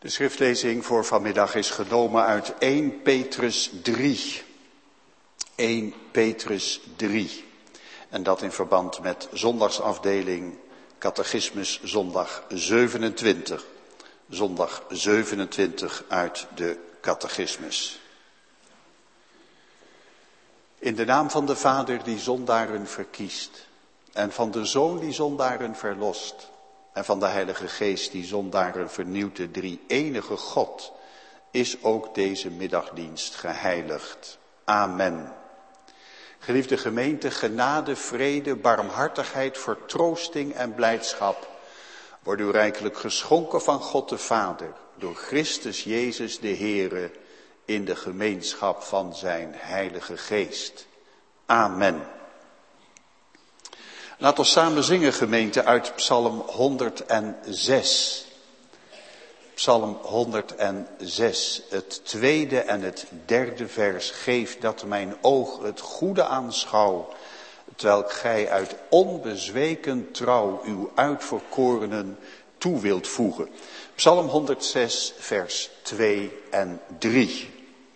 De schriftlezing voor vanmiddag is genomen uit 1 Petrus 3. 1 Petrus 3. En dat in verband met zondagsafdeling Catechismus zondag 27. Zondag 27 uit de Catechismus. In de naam van de Vader die zondaren verkiest. En van de Zoon die zondaren verlost. En van de Heilige Geest die zondaren vernieuwt, de drie-enige God, is ook deze middagdienst geheiligd. Amen. Geliefde gemeente, genade, vrede, barmhartigheid, vertroosting en blijdschap worden u rijkelijk geschonken van God de Vader, door Christus Jezus de Heere, in de gemeenschap van zijn Heilige Geest. Amen. Laat ons samen zingen, gemeente, uit Psalm 106. Psalm 106, het tweede en het derde vers. Geef dat mijn oog het goede aanschouw, terwijl gij uit onbezweken trouw uw uitverkorenen toe wilt voegen. Psalm 106, vers 2 en 3.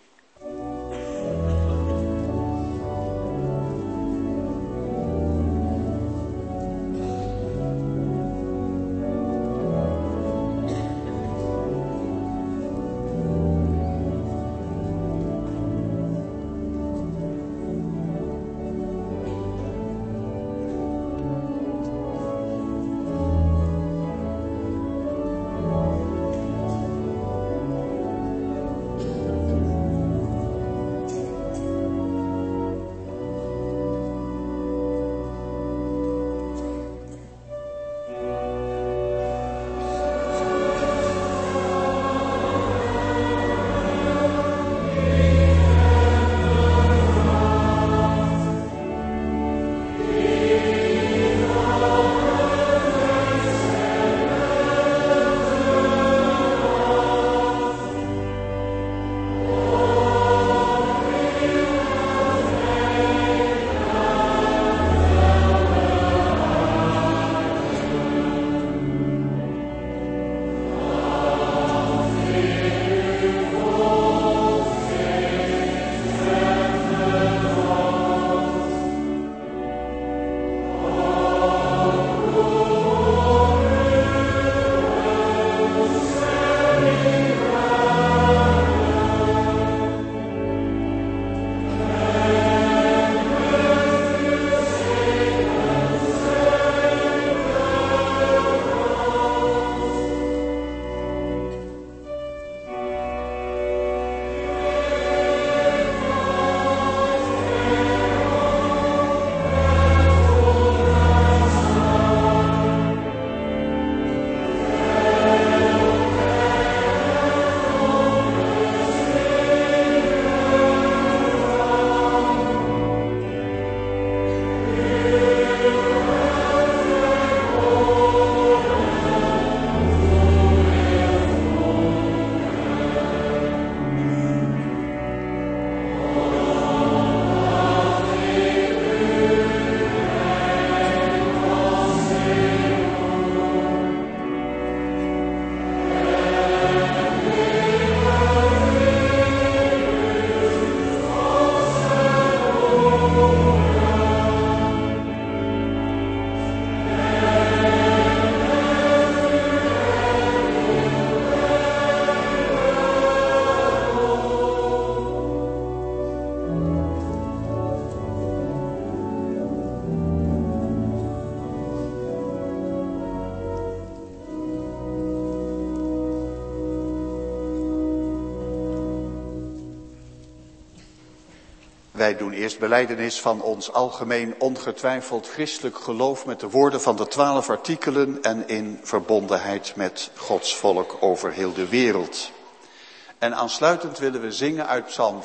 Wij doen eerst belijdenis van ons algemeen ongetwijfeld christelijk geloof met de woorden van de 12 artikelen en in verbondenheid met Gods volk over heel de wereld. En aansluitend willen we zingen uit Psalm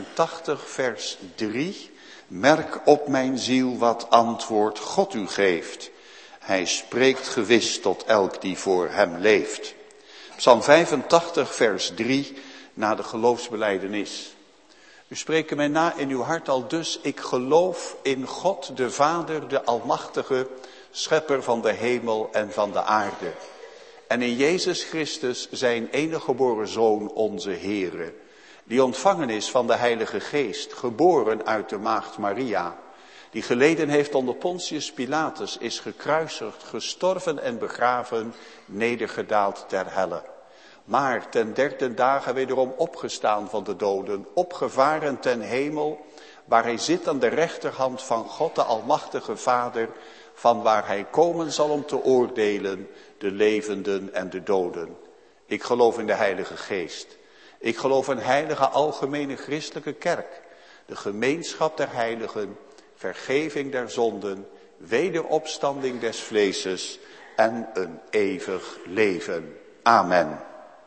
85 vers 3. Merk op mijn ziel wat antwoord God u geeft. Hij spreekt gewis tot elk die voor hem leeft. Psalm 85 vers 3 na de geloofsbelijdenis. U spreekt mij na in uw hart al dus, ik geloof in God de Vader, de Almachtige, schepper van de hemel en van de aarde. en in Jezus Christus zijn enige geboren Zoon, onze Heere, die ontvangen is van de Heilige Geest, geboren uit de maagd Maria, die geleden heeft onder Pontius Pilatus, is gekruisigd, gestorven en begraven, nedergedaald ter helle. Maar ten derde dagen wederom opgestaan van de doden, opgevaren ten hemel, waar hij zit aan de rechterhand van God de Almachtige Vader, van waar hij komen zal om te oordelen de levenden en de doden. Ik geloof in de Heilige Geest. Ik geloof in heilige algemene christelijke kerk, de gemeenschap der heiligen, vergeving der zonden, wederopstanding des vleeses en een eeuwig leven. Amen.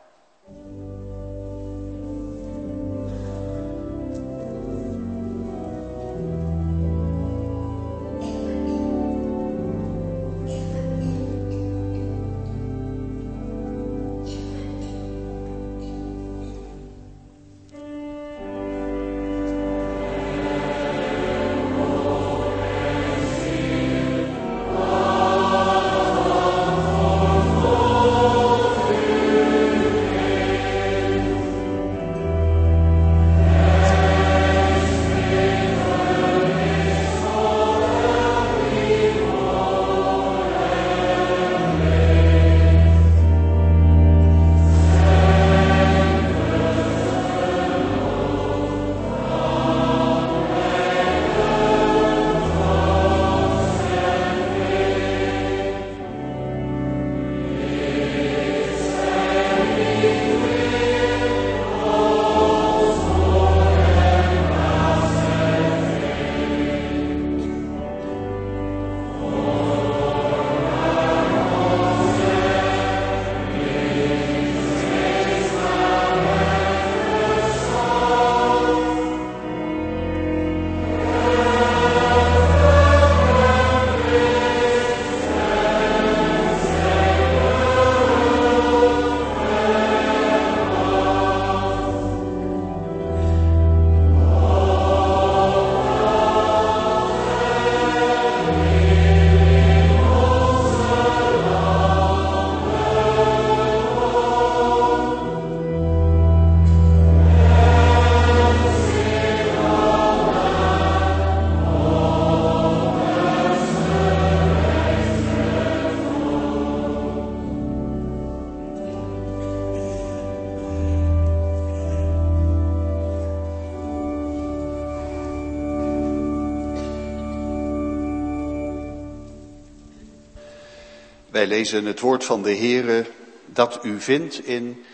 Wij lezen het woord van de Heere dat u vindt in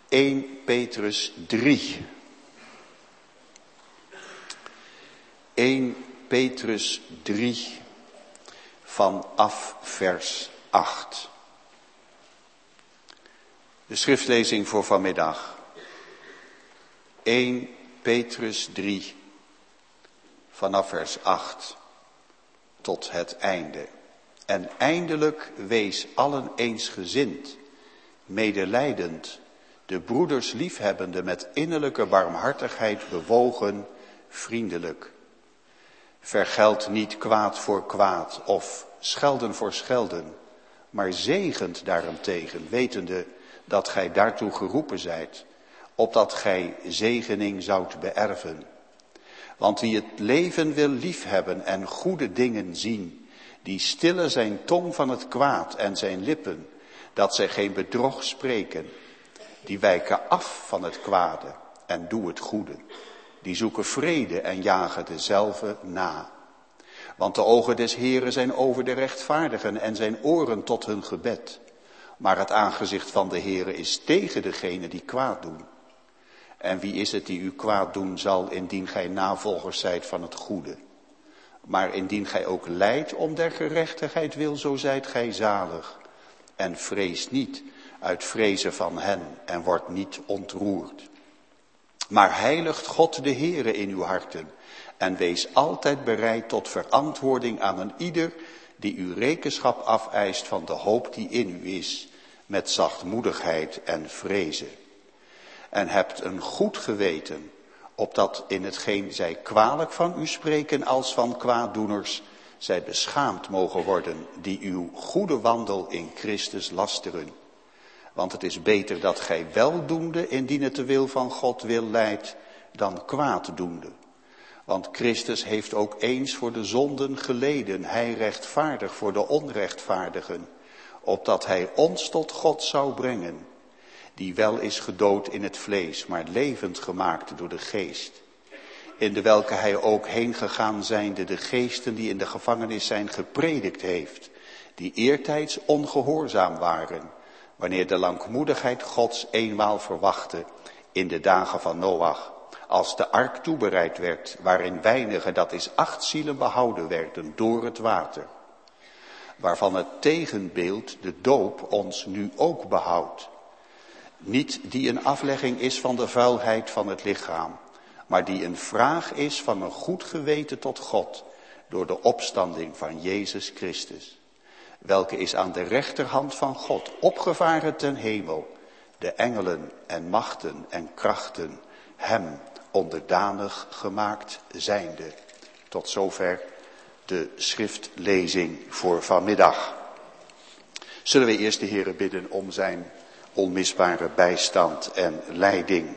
1 Petrus 3. 1 Petrus 3 vanaf vers 8. De schriftlezing voor vanmiddag. 1 Petrus 3 vanaf vers 8 tot het einde. En eindelijk wees allen eensgezind, medelijdend, de broeders liefhebbende, met innerlijke barmhartigheid bewogen, vriendelijk. Vergeld niet kwaad voor kwaad of schelden voor schelden, maar zegent daarentegen, wetende dat gij daartoe geroepen zijt, opdat gij zegening zoudt beërven. Want wie het leven wil liefhebben en goede dingen zien, die stillen zijn tong van het kwaad en zijn lippen, dat zij geen bedrog spreken. Die wijken af van het kwade en doen het goede. Die zoeken vrede en jagen dezelfde na. Want de ogen des Heeren zijn over de rechtvaardigen en zijn oren tot hun gebed. Maar het aangezicht van de Heere is tegen degene die kwaad doen. En wie is het die u kwaad doen zal, indien gij navolgers zijt van het goede? Maar indien gij ook lijdt om der gerechtigheid wil, zo zijt gij zalig. En vrees niet uit vrezen van hen en wordt niet ontroerd. Maar heiligt God de Heere in uw harten en wees altijd bereid tot verantwoording aan een ieder die u rekenschap afeist van de hoop die in u is, met zachtmoedigheid en vrezen. En hebt een goed geweten, opdat in hetgeen zij kwalijk van u spreken als van kwaaddoeners, zij beschaamd mogen worden die uw goede wandel in Christus lasteren. Want het is beter dat gij weldoende, indien het de wil van God wil leidt, dan kwaaddoende. Want Christus heeft ook eens voor de zonden geleden, hij rechtvaardig voor de onrechtvaardigen, opdat hij ons tot God zou brengen, die wel is gedood in het vlees, maar levend gemaakt door de geest. In de welke hij ook heen gegaan zijnde de geesten die in de gevangenis zijn gepredikt heeft, die eertijds ongehoorzaam waren, wanneer de langmoedigheid Gods eenmaal verwachtte in de dagen van Noach, als de ark toebereid werd, waarin weinigen, dat is 8 zielen, behouden werden door het water, waarvan het tegenbeeld, de doop, ons nu ook behoudt. Niet die een aflegging is van de vuilheid van het lichaam, maar die een vraag is van een goed geweten tot God, door de opstanding van Jezus Christus, welke is aan de rechterhand van God opgevaren ten hemel, de engelen en machten en krachten hem onderdanig gemaakt zijnde. Tot zover de schriftlezing voor vanmiddag. Zullen we eerst de Heere bidden om zijn onmisbare bijstand en leiding.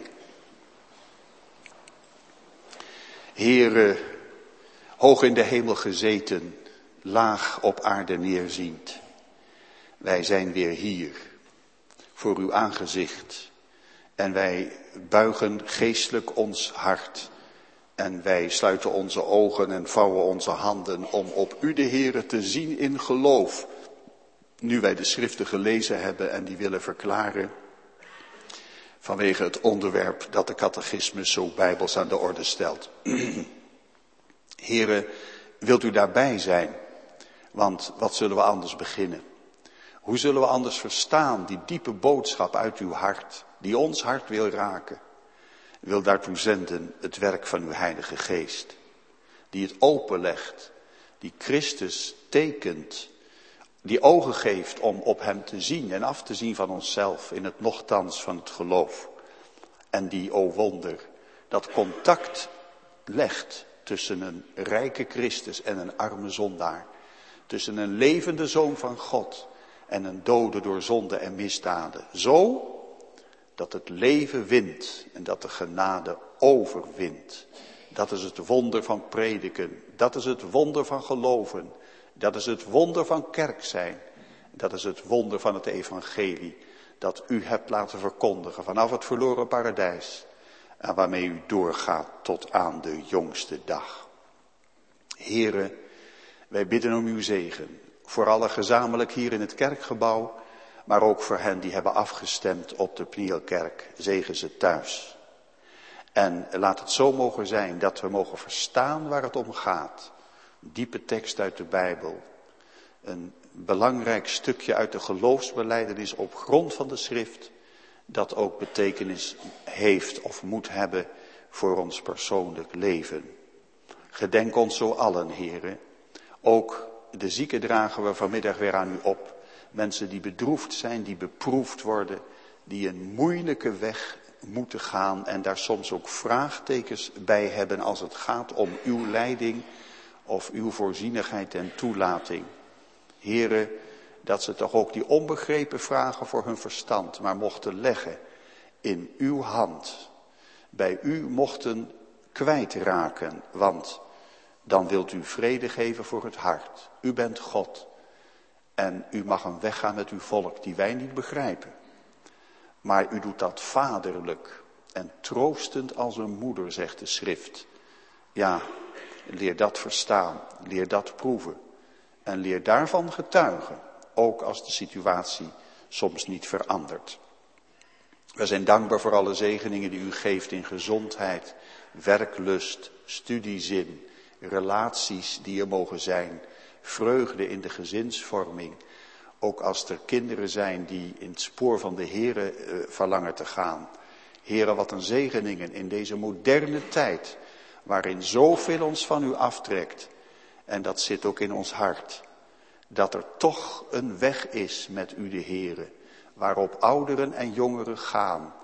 Heere, hoog in de hemel gezeten, laag op aarde neerziend. Wij zijn weer hier, voor uw aangezicht. En wij buigen geestelijk ons hart. En wij sluiten onze ogen en vouwen onze handen om op u, de Heere, te zien in geloof. Nu wij de schriften gelezen hebben en die willen verklaren, vanwege het onderwerp dat de catechismus zo bijbels aan de orde stelt. Heere, wilt u daarbij zijn? Want wat zullen we anders beginnen? Hoe zullen we anders verstaan die diepe boodschap uit uw hart, die ons hart wil raken? Wil daartoe zenden het werk van uw Heilige Geest, die het openlegt, die Christus tekent, die ogen geeft om op hem te zien en af te zien van onszelf in het nochtans van het geloof. En die, o wonder, dat contact legt tussen een rijke Christus en een arme zondaar. Tussen een levende zoon van God en een dode door zonde en misdaden. Zo dat het leven wint en dat de genade overwint. Dat is het wonder van prediken. Dat is het wonder van geloven. Dat is het wonder van kerk zijn. Dat is het wonder van het evangelie. Dat u hebt laten verkondigen vanaf het verloren paradijs. En waarmee u doorgaat tot aan de jongste dag. Heere, wij bidden om uw zegen. Voor allen gezamenlijk hier in het kerkgebouw. Maar ook voor hen die hebben afgestemd op de Pnielkerk. Zegen ze thuis. En laat het zo mogen zijn dat we mogen verstaan waar het om gaat. Diepe tekst uit de Bijbel. Een belangrijk stukje uit de geloofsbelijdenis op grond van de schrift. Dat ook betekenis heeft of moet hebben voor ons persoonlijk leven. Gedenk ons zo allen, heren. Ook de zieken dragen we vanmiddag weer aan u op. Mensen die bedroefd zijn, die beproefd worden. Die een moeilijke weg moeten gaan en daar soms ook vraagtekens bij hebben als het gaat om uw leiding of uw voorzienigheid en toelating. Heren, dat ze toch ook die onbegrepen vragen voor hun verstand maar mochten leggen in uw hand. Bij u mochten kwijtraken, want dan wilt u vrede geven voor het hart. U bent God en u mag een weg gaan met uw volk die wij niet begrijpen. Maar u doet dat vaderlijk en troostend als een moeder, zegt de schrift. Ja, leer dat verstaan, leer dat proeven en leer daarvan getuigen, ook als de situatie soms niet verandert. We zijn dankbaar voor alle zegeningen die u geeft in gezondheid, werklust, studiezin, relaties die er mogen zijn, vreugde in de gezinsvorming. Ook als er kinderen zijn die in het spoor van de Heere verlangen te gaan. Heere, wat een zegeningen in deze moderne tijd, waarin zoveel ons van u aftrekt. En dat zit ook in ons hart. Dat er toch een weg is met u, de Heere, waarop ouderen en jongeren gaan.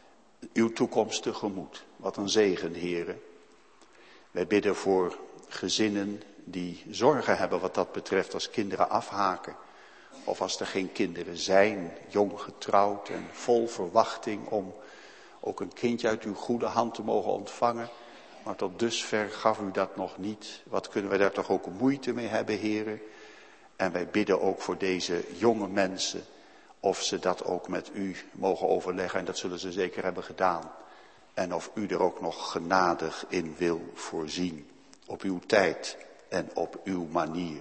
Uw toekomst tegemoet. Wat een zegen, Heere. Wij bidden voor gezinnen die zorgen hebben wat dat betreft als kinderen afhaken. Of als er geen kinderen zijn, jong getrouwd en vol verwachting om ook een kindje uit uw goede hand te mogen ontvangen. Maar tot dusver gaf u dat nog niet. Wat kunnen wij daar toch ook moeite mee hebben, heren? En wij bidden ook voor deze jonge mensen of ze dat ook met u mogen overleggen. En dat zullen ze zeker hebben gedaan. En of u er ook nog genadig in wil voorzien. Op uw tijd en op uw manier.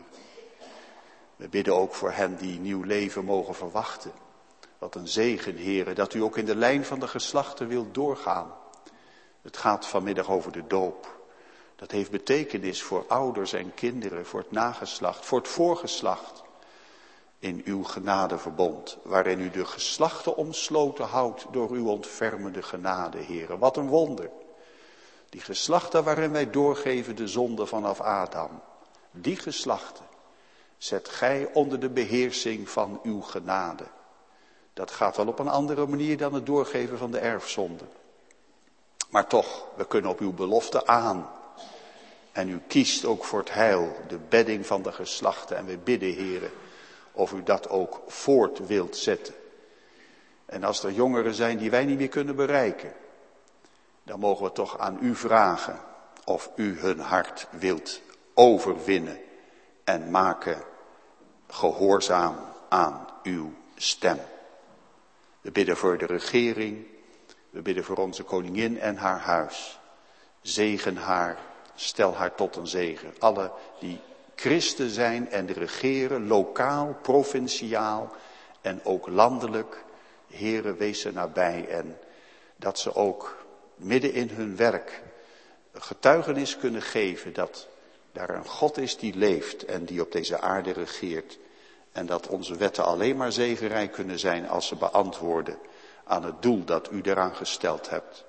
We bidden ook voor hen die nieuw leven mogen verwachten. Wat een zegen, heren, dat u ook in de lijn van de geslachten wilt doorgaan. Het gaat vanmiddag over de doop. Dat heeft betekenis voor ouders en kinderen, voor het nageslacht, voor het voorgeslacht. In uw genadeverbond, waarin u de geslachten omsloten houdt door uw ontfermende genade, heren. Wat een wonder. Die geslachten waarin wij doorgeven de zonde vanaf Adam. Die geslachten zet gij onder de beheersing van uw genade. Dat gaat wel op een andere manier dan het doorgeven van de erfzonde. Maar toch, we kunnen op uw belofte aan. En u kiest ook voor het heil, de bedding van de geslachten. En we bidden, heren, of u dat ook voort wilt zetten. En als er jongeren zijn die wij niet meer kunnen bereiken, dan mogen we toch aan u vragen of u hun hart wilt overwinnen en maken gehoorzaam aan uw stem. We bidden voor de regering, we bidden voor onze koningin en haar huis. Zegen haar, stel haar tot een zegen. Alle die christen zijn en regeren, lokaal, provinciaal en ook landelijk. Heren, wees er nabij en dat ze ook midden in hun werk getuigenis kunnen geven dat daar een God is die leeft en die op deze aarde regeert. En dat onze wetten alleen maar zegenrijk kunnen zijn als ze beantwoorden aan het doel dat u eraan gesteld hebt.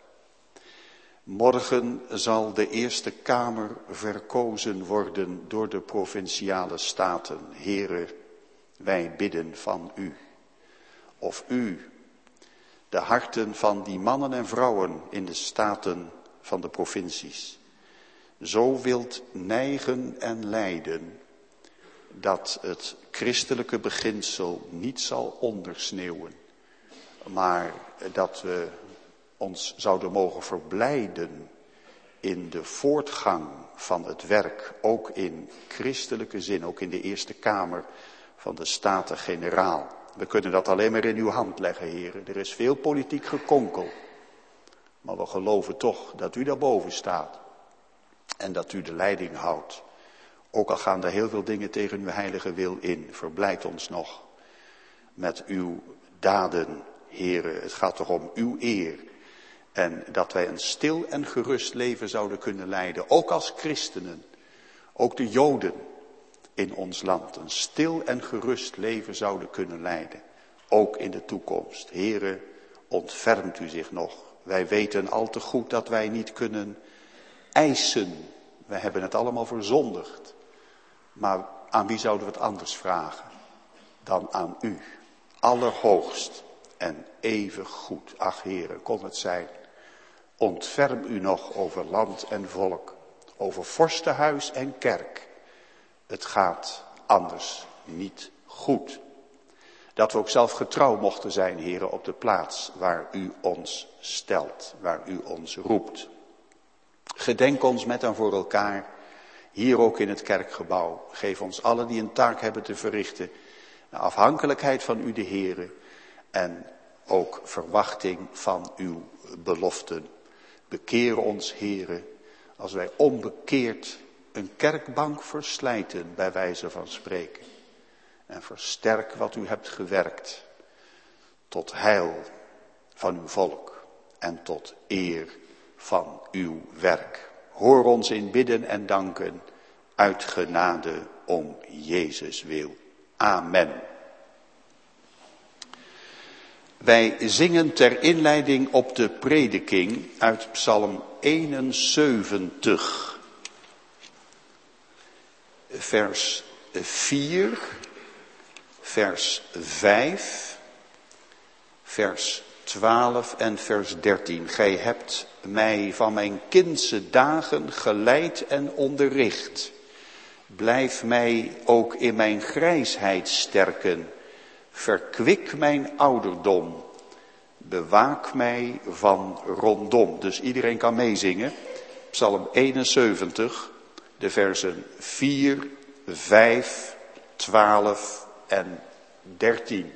Morgen zal de Eerste Kamer verkozen worden door de provinciale staten. Heren, wij bidden van u. Of u de harten van die mannen en vrouwen in de staten van de provincies zo wilt neigen en leiden dat het christelijke beginsel niet zal ondersneeuwen, maar dat we ons zouden mogen verblijden in de voortgang van het werk, ook in christelijke zin, ook in de Eerste Kamer van de Staten-Generaal. We kunnen dat alleen maar in uw hand leggen, heren. Er is veel politiek gekonkel, maar we geloven toch dat u daarboven staat en dat u de leiding houdt. Ook al gaan er heel veel dingen tegen uw heilige wil in, verblijd ons nog met uw daden, heren. Het gaat toch om uw eer. En dat wij een stil en gerust leven zouden kunnen leiden, ook als christenen, ook de Joden in ons land, een stil en gerust leven zouden kunnen leiden, ook in de toekomst. Heren, ontfermt u zich nog. Wij weten al te goed dat wij niet kunnen eisen. Wij hebben het allemaal verzondigd. Maar aan wie zouden we het anders vragen dan aan u, allerhoogst en even goed. Ach, heren, kon het zijn. Ontferm u nog over land en volk, over vorstenhuis en kerk. Het gaat anders niet goed. Dat we ook zelf getrouw mochten zijn, heren, op de plaats waar u ons stelt, waar u ons roept. Gedenk ons met en voor elkaar, hier ook in het kerkgebouw. Geef ons allen die een taak hebben te verrichten, naar afhankelijkheid van u de Heere en ook verwachting van uw beloften. Bekeer ons, Heere, als wij onbekeerd een kerkbank verslijten, bij wijze van spreken. En versterk wat u hebt gewerkt, tot heil van uw volk en tot eer van uw werk. Hoor ons in bidden en danken, uit genade om Jezus wil. Amen. Wij zingen ter inleiding op de prediking uit Psalm 71, vers 4, vers 5, vers 12 en vers 13. Gij hebt mij van mijn kindse dagen geleid en onderricht. Blijf mij ook in mijn grijsheid sterken Verkwik mijn ouderdom, bewaak mij van rondom. Dus iedereen kan meezingen. Psalm 71, de versen 4, 5, 12 en 13.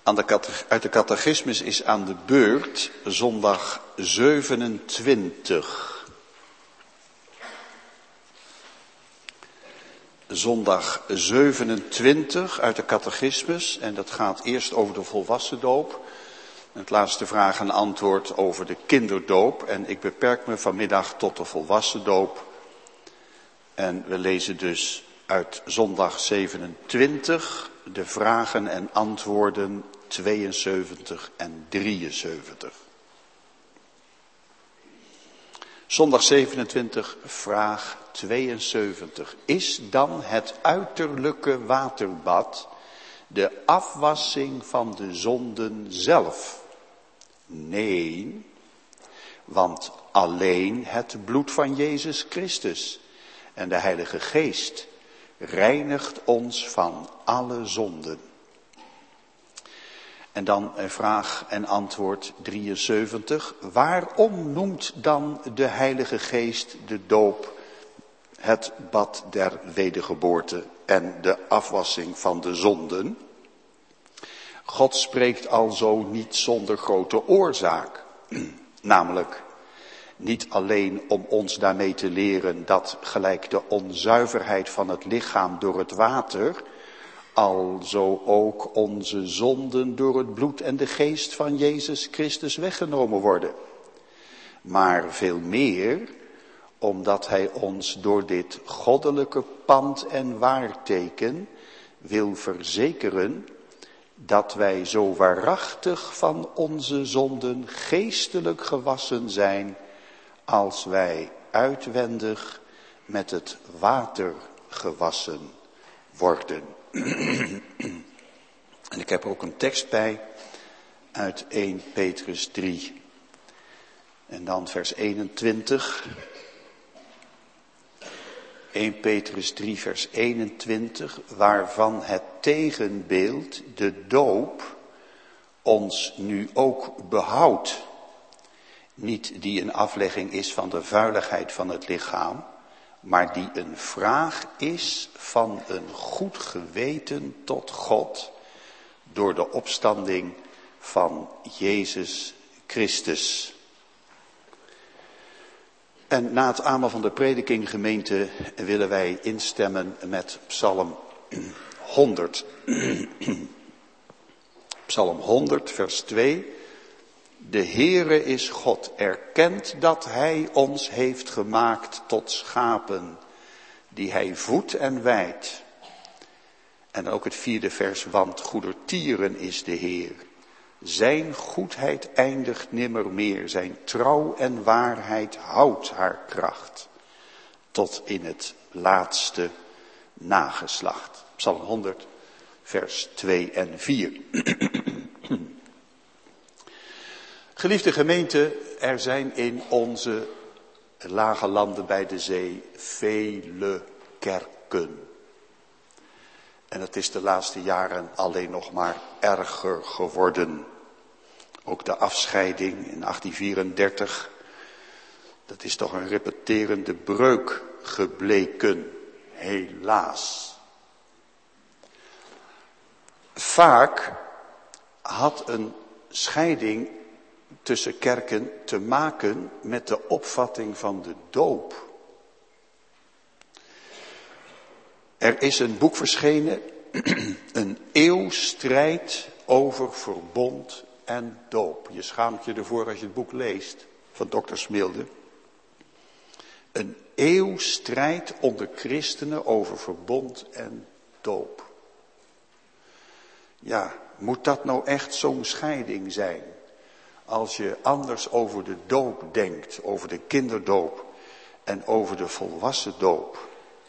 Uit de catechismus is aan de beurt zondag 27. Zondag 27 uit de catechismus. En dat gaat eerst over de volwassendoop. Het laatste vraag en antwoord over de kinderdoop. En ik beperk me vanmiddag tot de volwassendoop. En we lezen dus uit zondag 27 de vragen en antwoorden 72 en 73. Zondag 27, vraag 72. Is dan het uiterlijke waterbad de afwassing van de zonden zelf? Nee, want alleen het bloed van Jezus Christus en de Heilige Geest reinigt ons van alle zonden. En dan vraag en antwoord 73. Waarom noemt dan de Heilige Geest de doop het bad der wedergeboorte en de afwassing van de zonden? God spreekt alzo niet zonder grote oorzaak. Namelijk niet alleen om ons daarmee te leren dat gelijk de onzuiverheid van het lichaam door het water, alzo ook onze zonden door het bloed en de geest van Jezus Christus weggenomen worden. Maar veel meer omdat hij ons door dit goddelijke pand en waarteken wil verzekeren dat wij zo waarachtig van onze zonden geestelijk gewassen zijn als wij uitwendig met het water gewassen worden. En ik heb er ook een tekst bij uit 1 Petrus 3. En dan vers 21. 1 Petrus 3 vers 21, waarvan het tegenbeeld, de doop, ons nu ook behoudt. Niet die een aflegging is van de vuiligheid van het lichaam, maar die een vraag is van een goed geweten tot God door de opstanding van Jezus Christus. En na het amen van de prediking, gemeente, willen wij instemmen met Psalm 100. Psalm 100, vers 2. De Heere is God, erkent dat Hij ons heeft gemaakt tot schapen, die Hij voedt en weidt. En ook het 4e vers, want goedertieren is de Heer. Zijn goedheid eindigt nimmer meer, zijn trouw en waarheid houdt haar kracht, tot in het laatste nageslacht. Psalm 100, vers 2 en 4. Geliefde gemeente, er zijn in onze lage landen bij de zee vele kerken. En het is de laatste jaren alleen nog maar erger geworden. Ook de afscheiding in 1834, dat is toch een repeterende breuk gebleken, helaas. Vaak had een scheiding tussen kerken te maken met de opvatting van de doop. Er is een boek verschenen, een eeuwstrijd over verbond en doop. Je schaamt je ervoor als je het boek leest van dokter Smilde. Een eeuwstrijd onder christenen over verbond en doop. Ja, moet dat nou echt zo'n scheiding zijn? Als je anders over de doop denkt, over de kinderdoop en over de volwassen doop.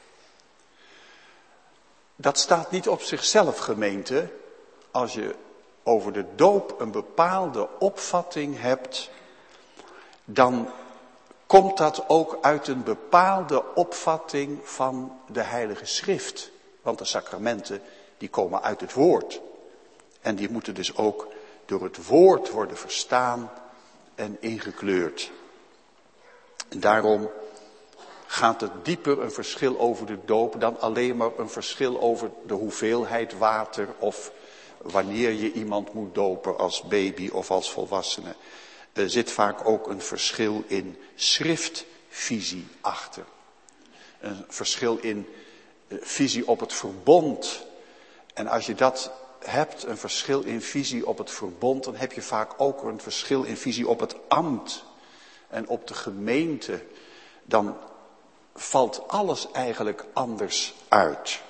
Dat staat niet op zichzelf, gemeente. Als je over de doop een bepaalde opvatting hebt, dan komt dat ook uit een bepaalde opvatting van de Heilige Schrift. Want de sacramenten, die komen uit het woord. En die moeten dus ook door het woord worden verstaan en ingekleurd. En daarom gaat het dieper een verschil over de doop dan alleen maar een verschil over de hoeveelheid water of wanneer je iemand moet dopen als baby of als volwassene, zit vaak ook een verschil in schriftvisie achter. Een verschil in visie op het verbond. En als je dat hebt, een verschil in visie op het verbond, dan heb je vaak ook een verschil in visie op het ambt en op de gemeente. Dan valt alles eigenlijk anders uit.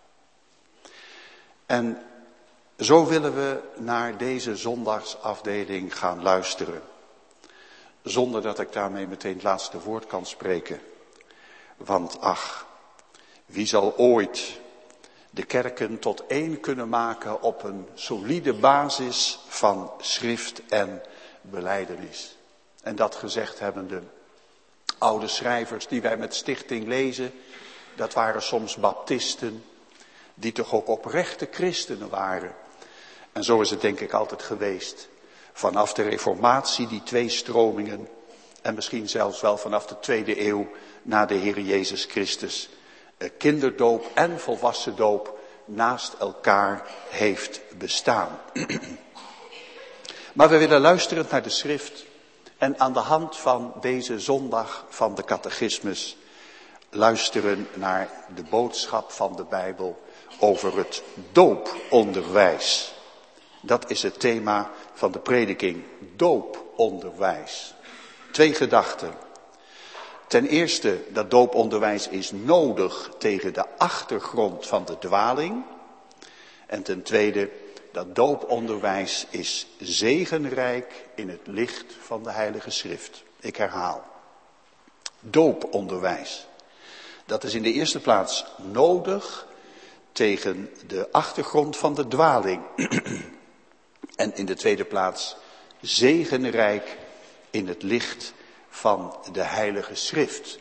En zo willen we naar deze zondagsafdeling gaan luisteren. Zonder dat ik daarmee meteen het laatste woord kan spreken. Want ach, wie zal ooit de kerken tot één kunnen maken op een solide basis van schrift en belijdenis. En dat gezegd hebbende, oude schrijvers die wij met stichting lezen, dat waren soms baptisten, die toch ook oprechte christenen waren. En zo is het denk ik altijd geweest. Vanaf de Reformatie, die twee stromingen, en misschien zelfs wel vanaf de 2e eeuw na de Heer Jezus Christus, kinderdoop en volwassendoop naast elkaar heeft bestaan. Maar we willen luisteren naar de schrift en aan de hand van deze zondag van de catechismus luisteren naar de boodschap van de Bijbel over het dooponderwijs. Dat is het thema van de prediking, dooponderwijs. 2 gedachten. Ten eerste, dat dooponderwijs is nodig tegen de achtergrond van de dwaling. En ten tweede, dat dooponderwijs is zegenrijk in het licht van de Heilige Schrift. Ik herhaal. Dooponderwijs. Dat is in de eerste plaats nodig tegen de achtergrond van de dwaling. En in de tweede plaats zegenrijk in het licht van de Heilige Schrift.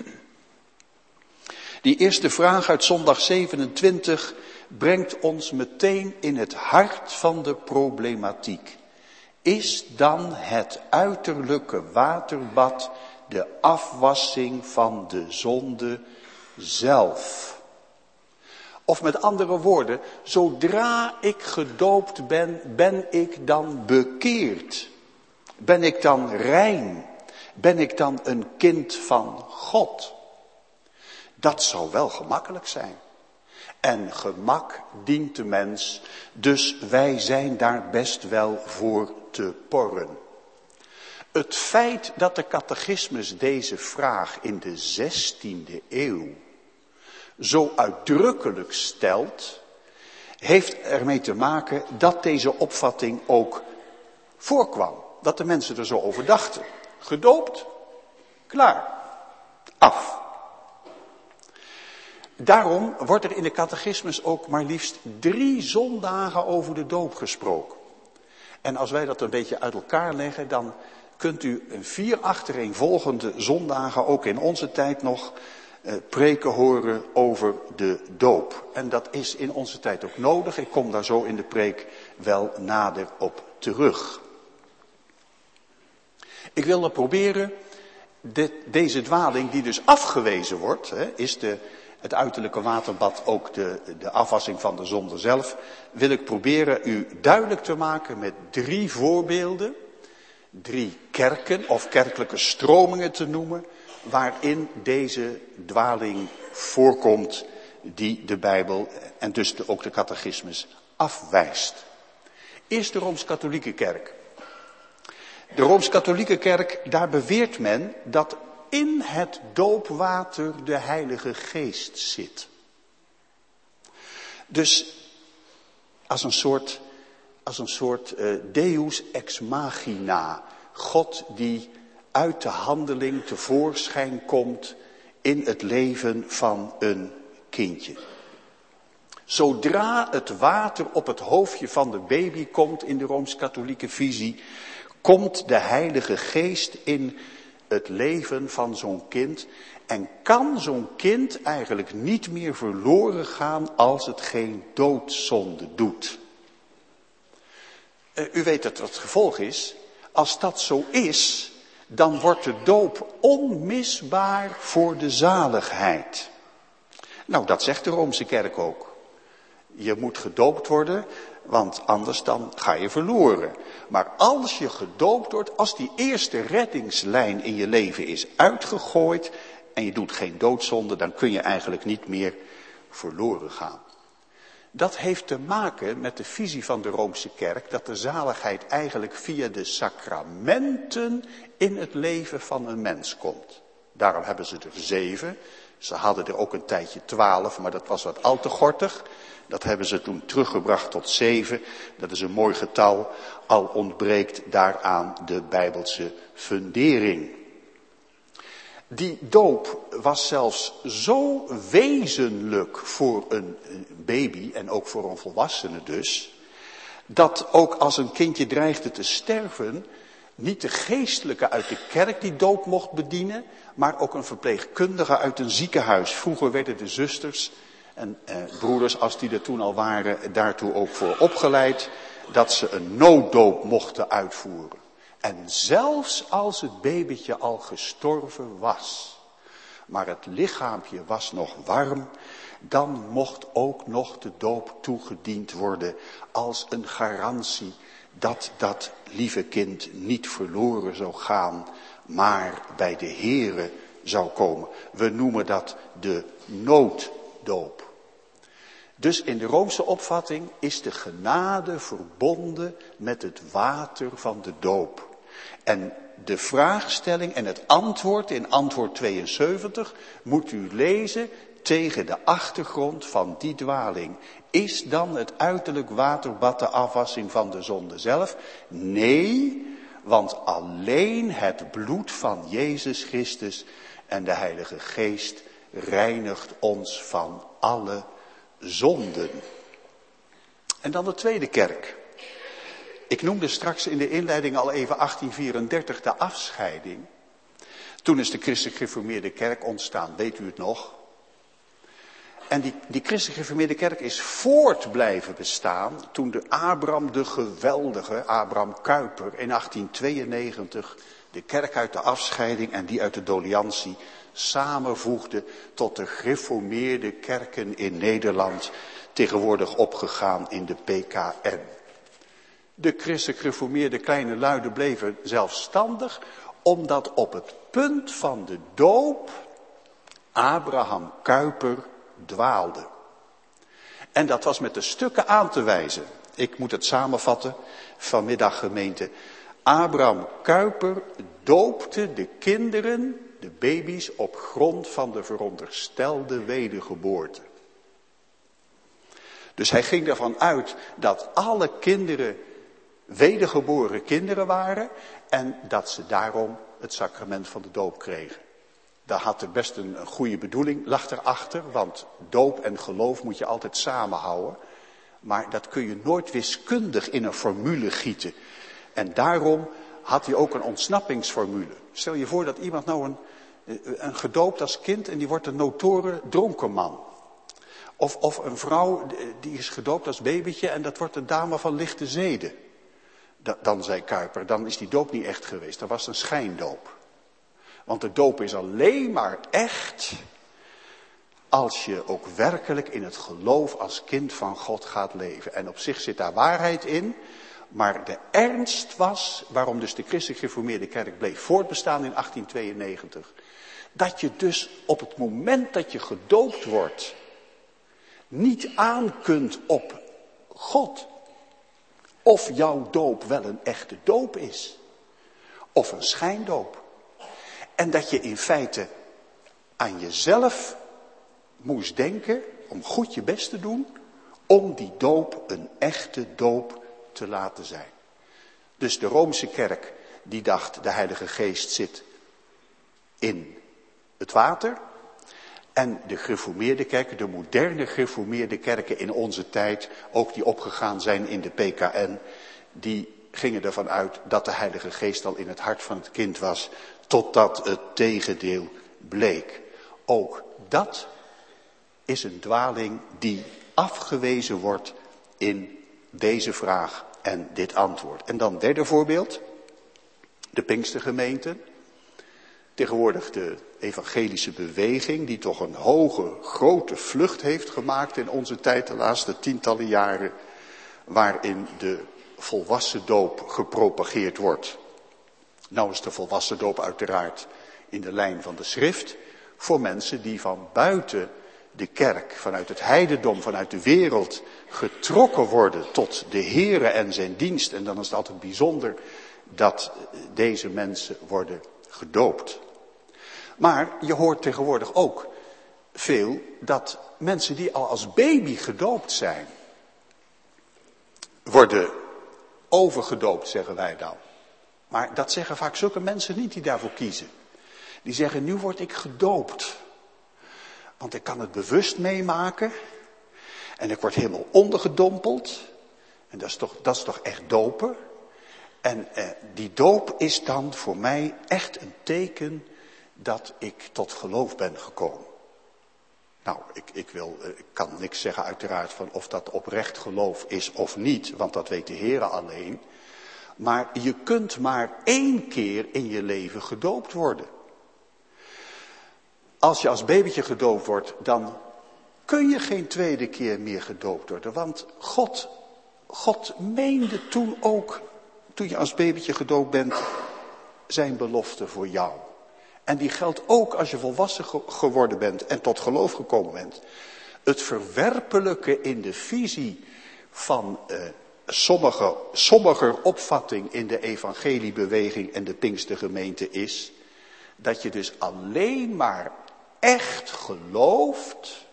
Die eerste vraag uit zondag 27 brengt ons meteen in het hart van de problematiek. Is dan het uiterlijke waterbad de afwassing van de zonde zelf? Of met andere woorden, zodra ik gedoopt ben, ben ik dan bekeerd? Ben ik dan rein? Ben ik dan een kind van God? Dat zou wel gemakkelijk zijn. En gemak dient de mens, dus wij zijn daar best wel voor te porren. Het feit dat de catechismus deze vraag in de 16e eeuw zo uitdrukkelijk stelt, heeft ermee te maken dat deze opvatting ook voorkwam. Dat de mensen er zo over dachten. Gedoopt, klaar, af. Daarom wordt er in de catechismus ook maar liefst 3 zondagen over de doop gesproken. En als wij dat een beetje uit elkaar leggen, dan kunt u 4 achtereenvolgende zondagen ook in onze tijd nog preken horen over de doop. En dat is in onze tijd ook nodig. Ik kom daar zo in de preek wel nader op terug. Ik wil proberen deze dwaling die dus afgewezen wordt, is het uiterlijke waterbad ook de afwassing van de zonde zelf, wil ik proberen u duidelijk te maken met 3 voorbeelden, 3 kerken of kerkelijke stromingen te noemen, waarin deze dwaling voorkomt die de Bijbel en dus ook de catechismus afwijst. Eerst de Rooms-Katholieke Kerk. De Rooms-Katholieke Kerk, daar beweert men dat in het doopwater de Heilige Geest zit. Dus als een soort deus ex machina. God die uit de handeling tevoorschijn komt in het leven van een kindje. Zodra het water op het hoofdje van de baby komt in de Rooms-Katholieke visie, komt de Heilige Geest in het leven van zo'n kind en kan zo'n kind eigenlijk niet meer verloren gaan als het geen doodzonde doet. U weet dat het gevolg is, als dat zo is, dan wordt de doop onmisbaar voor de zaligheid. Nou, dat zegt de Roomse Kerk ook. Je moet gedoopt worden, want anders dan ga je verloren. Maar als je gedoopt wordt, als die eerste reddingslijn in je leven is uitgegooid en je doet geen doodzonde, dan kun je eigenlijk niet meer verloren gaan. Dat heeft te maken met de visie van de Roomse Kerk, dat de zaligheid eigenlijk via de sacramenten in het leven van een mens komt. Daarom hebben ze er 7. Ze hadden er ook een tijdje 12, maar dat was wat al te gortig. Dat hebben ze toen teruggebracht tot 7. Dat is een mooi getal, al ontbreekt daaraan de Bijbelse fundering. Die doop was zelfs zo wezenlijk voor een baby en ook voor een volwassene dus, dat ook als een kindje dreigde te sterven, niet de geestelijke uit de kerk die doop mocht bedienen, maar ook een verpleegkundige uit een ziekenhuis. Vroeger werden de zusters en broeders, als die er toen al waren, daartoe ook voor opgeleid, dat ze een nooddoop mochten uitvoeren. En zelfs als het babytje al gestorven was, maar het lichaampje was nog warm, dan mocht ook nog de doop toegediend worden als een garantie dat dat lieve kind niet verloren zou gaan, maar bij de Here zou komen. We noemen dat de nooddoop. Dus in de Roomse opvatting is de genade verbonden met het water van de doop. En de vraagstelling en het antwoord in antwoord 72 moet u lezen tegen de achtergrond van die dwaling. Is dan het uiterlijk waterbad de afwassing van de zonde zelf? Nee, want alleen het bloed van Jezus Christus en de Heilige Geest reinigt ons van alle zonden. En dan de tweede kerk. Ik noemde straks in de inleiding al even 1834 de afscheiding. Toen is de christelijk gereformeerde kerk ontstaan, weet u het nog? En die christelijk gereformeerde kerk is voort blijven bestaan toen de Abraham de geweldige, Abraham Kuyper in 1892 de kerk uit de afscheiding en die uit de doliantie samenvoegde tot de gereformeerde kerken in Nederland, tegenwoordig opgegaan in de PKN. De christelijk gereformeerde kleine luiden bleven zelfstandig, omdat op het punt van de doop Abraham Kuyper dwaalde. En dat was met de stukken aan te wijzen. Ik moet het samenvatten vanmiddag, gemeente. Abraham Kuyper doopte de kinderen, de baby's, op grond van de veronderstelde wedergeboorte. Dus hij ging ervan uit dat alle kinderen wedergeboren kinderen waren en dat ze daarom het sacrament van de doop kregen. Daar had er best een goede bedoeling, lag erachter, want doop en geloof moet je altijd samenhouden. Maar dat kun je nooit wiskundig in een formule gieten. En daarom had hij ook een ontsnappingsformule. Stel je voor dat iemand nou een gedoopt als kind en die wordt een notoren dronkenman. Of een vrouw die is gedoopt als babytje en dat wordt een dame van lichte zeden. Dan zei Kuyper, dan is die doop niet echt geweest, dat was een schijndoop. Want de doop is alleen maar echt als je ook werkelijk in het geloof als kind van God gaat leven. En op zich zit daar waarheid in. Maar de ernst was, waarom dus de christelijk gereformeerde kerk bleef voortbestaan in 1892. Dat je dus op het moment dat je gedoopt wordt niet aan kunt op God. Of jouw doop wel een echte doop is. Of een schijndoop. En dat je in feite aan jezelf moest denken om goed je best te doen. Om die doop een echte doop te laten zijn. Dus de Roomse kerk die dacht de Heilige Geest zit in het water. En de gereformeerde kerken, de moderne gereformeerde kerken in onze tijd, ook die opgegaan zijn in de PKN, die gingen ervan uit dat de Heilige Geest al in het hart van het kind was, totdat het tegendeel bleek. Ook dat is een dwaling die afgewezen wordt in deze vraag en dit antwoord. En dan derde voorbeeld, de Pinkstergemeente. Tegenwoordig de evangelische beweging die toch een grote vlucht heeft gemaakt in onze tijd, de laatste tientallen jaren, waarin de volwassen doop gepropageerd wordt. Nou is de volwassen doop uiteraard in de lijn van de schrift voor mensen die van buiten de kerk, vanuit het heidendom, vanuit de wereld getrokken worden tot de Here en zijn dienst. En dan is het altijd bijzonder dat deze mensen worden gedoopt. Maar je hoort tegenwoordig ook veel dat mensen die al als baby gedoopt zijn, worden overgedoopt, zeggen wij dan. Maar dat zeggen vaak zulke mensen niet die daarvoor kiezen. Die zeggen, nu word ik gedoopt. Want ik kan het bewust meemaken. En ik word helemaal ondergedompeld. En dat is toch echt dopen. En die doop is dan voor mij echt een teken dat ik tot geloof ben gekomen. Nou, ik kan niks zeggen uiteraard van of dat oprecht geloof is of niet. Want dat weet de Heere alleen. Maar je kunt maar 1 keer in je leven gedoopt worden. Als je als babytje gedoopt wordt, dan kun je geen tweede keer meer gedoopt worden. Want God meende toen ook, toen je als babytje gedoopt bent, zijn belofte voor jou. En die geldt ook als je volwassen geworden bent en tot geloof gekomen bent. Het verwerpelijke in de visie van sommiger opvatting in de evangeliebeweging en de Pinkstergemeente is dat je dus alleen maar echt gelooft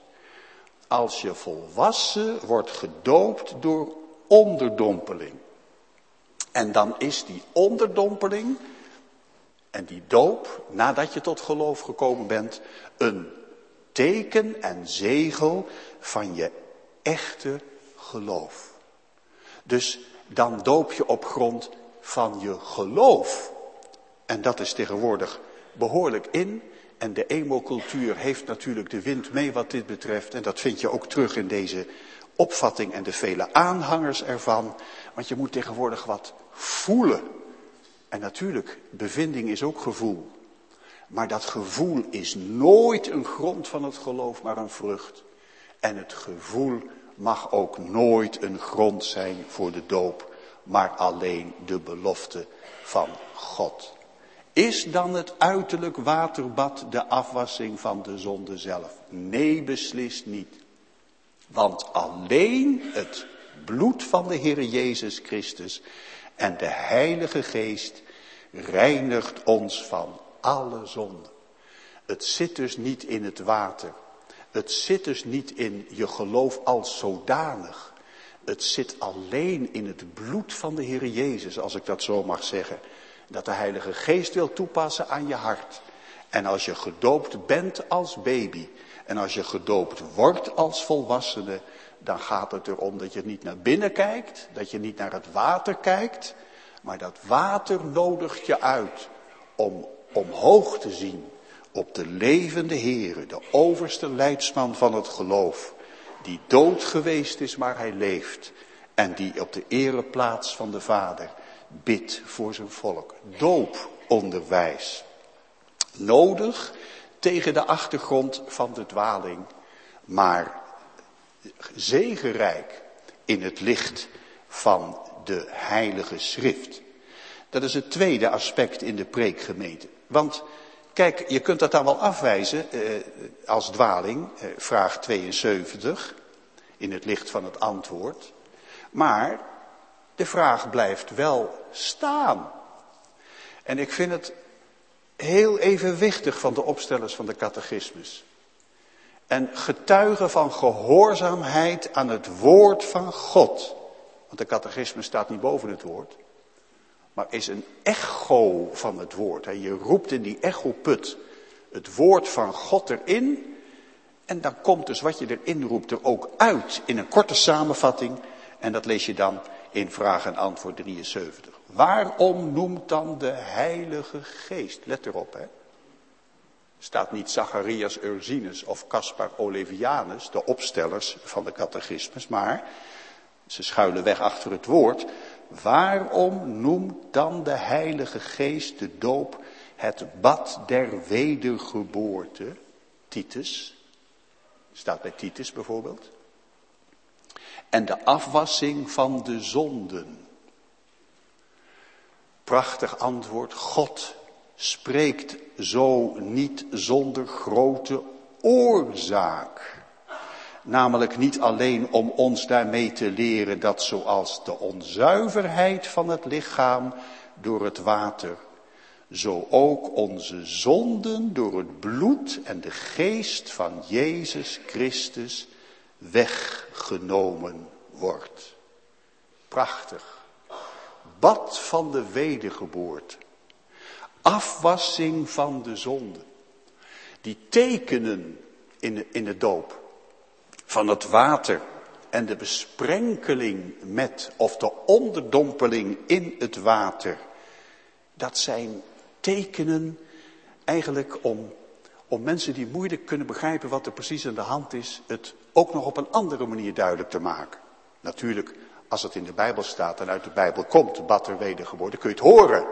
als je volwassen wordt gedoopt door onderdompeling. En dan is die onderdompeling en die doop, nadat je tot geloof gekomen bent, een teken en zegel van je echte geloof. Dus dan doop je op grond van je geloof. En dat is tegenwoordig behoorlijk in. En de emo-cultuur heeft natuurlijk de wind mee wat dit betreft. En dat vind je ook terug in deze opvatting en de vele aanhangers ervan. Want je moet tegenwoordig wat voelen. En natuurlijk, bevinding is ook gevoel. Maar dat gevoel is nooit een grond van het geloof, maar een vrucht. En het gevoel mag ook nooit een grond zijn voor de doop, maar alleen de belofte van God. Is dan het uiterlijk waterbad de afwassing van de zonde zelf? Nee, beslist niet. Want alleen het bloed van de Heer Jezus Christus en de Heilige Geest reinigt ons van alle zonde. Het zit dus niet in het water. Het zit dus niet in je geloof als zodanig. Het zit alleen in het bloed van de Heer Jezus, als ik dat zo mag zeggen. Dat de Heilige Geest wil toepassen aan je hart. En als je gedoopt bent als baby en als je gedoopt wordt als volwassene, dan gaat het erom dat je niet naar binnen kijkt, dat je niet naar het water kijkt, maar dat water nodigt je uit om omhoog te zien op de levende Heere, de overste leidsman van het geloof, die dood geweest is, maar hij leeft, en die op de ereplaats van de Vader bidt voor zijn volk. Dooponderwijs. Nodig tegen de achtergrond van de dwaling, maar zegenrijk in het licht van de Heilige Schrift. Dat is het tweede aspect in de preekgemeente. Want kijk, je kunt dat dan wel afwijzen als dwaling, vraag 72, in het licht van het antwoord. Maar de vraag blijft wel staan. En ik vind het heel evenwichtig van de opstellers van de catechismus. En getuigen van gehoorzaamheid aan het woord van God. Want de catechismus staat niet boven het woord. Maar is een echo van het woord. Je roept in die echoput het woord van God erin. En dan komt dus wat je erin roept er ook uit in een korte samenvatting. En dat lees je dan in vraag en antwoord 73. Waarom noemt dan de Heilige Geest? Let erop, hè. Staat niet Zacharias Ursinus of Caspar Olevianus, de opstellers van de catechismus, maar ze schuilen weg achter het woord. Waarom noemt dan de Heilige Geest de doop het bad der wedergeboorte, Titus, staat bij Titus bijvoorbeeld, en de afwassing van de zonden. Prachtig antwoord, God spreekt zo niet zonder grote oorzaak. Namelijk niet alleen om ons daarmee te leren dat zoals de onzuiverheid van het lichaam door het water, zo ook onze zonden door het bloed en de geest van Jezus Christus weggenomen wordt. Prachtig. Bad van de wedergeboorte. Afwassing van de zonde. Die tekenen in de doop van het water en de besprenkeling met of de onderdompeling in het water. Dat zijn tekenen eigenlijk om mensen die moeilijk kunnen begrijpen wat er precies aan de hand is, het ook nog op een andere manier duidelijk te maken. Natuurlijk, als het in de Bijbel staat en uit de Bijbel komt, bad der wedergeboorte, kun je het horen.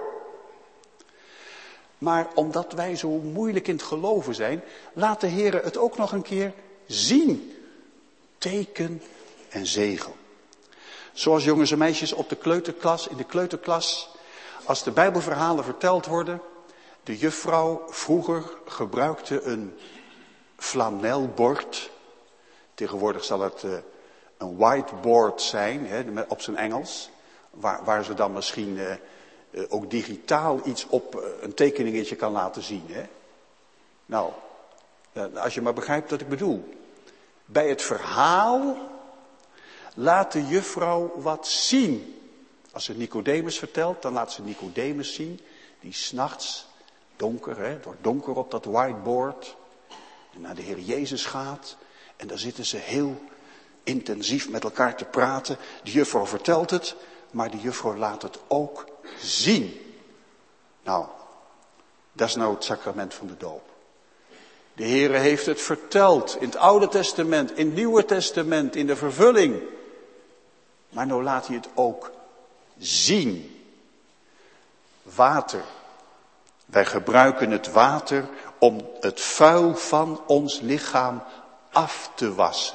Maar omdat wij zo moeilijk in het geloven zijn, laat de Heer het ook nog een keer zien. Teken en zegel. Zoals jongens en meisjes op de kleuterklas, in de kleuterklas, als de Bijbelverhalen verteld worden, de juffrouw vroeger gebruikte een flanelbord. Tegenwoordig zal het een whiteboard zijn, op zijn Engels. Waar ze dan misschien ook digitaal iets op een tekeningetje kan laten zien. Hè? Nou, als je maar begrijpt wat ik bedoel. Bij het verhaal laat de juffrouw wat zien. Als ze Nicodemus vertelt, dan laat ze Nicodemus zien. Die 's nachts donker, het wordt donker op dat whiteboard. En naar de Heer Jezus gaat. En daar zitten ze heel intensief met elkaar te praten. De juffrouw vertelt het, maar de juffrouw laat het ook zien. Nou, dat is nou het sacrament van de doop. De Heer heeft het verteld in het Oude Testament, in het Nieuwe Testament, in de vervulling. Maar nou laat hij het ook zien. Water. Wij gebruiken het water om het vuil van ons lichaam af te wassen.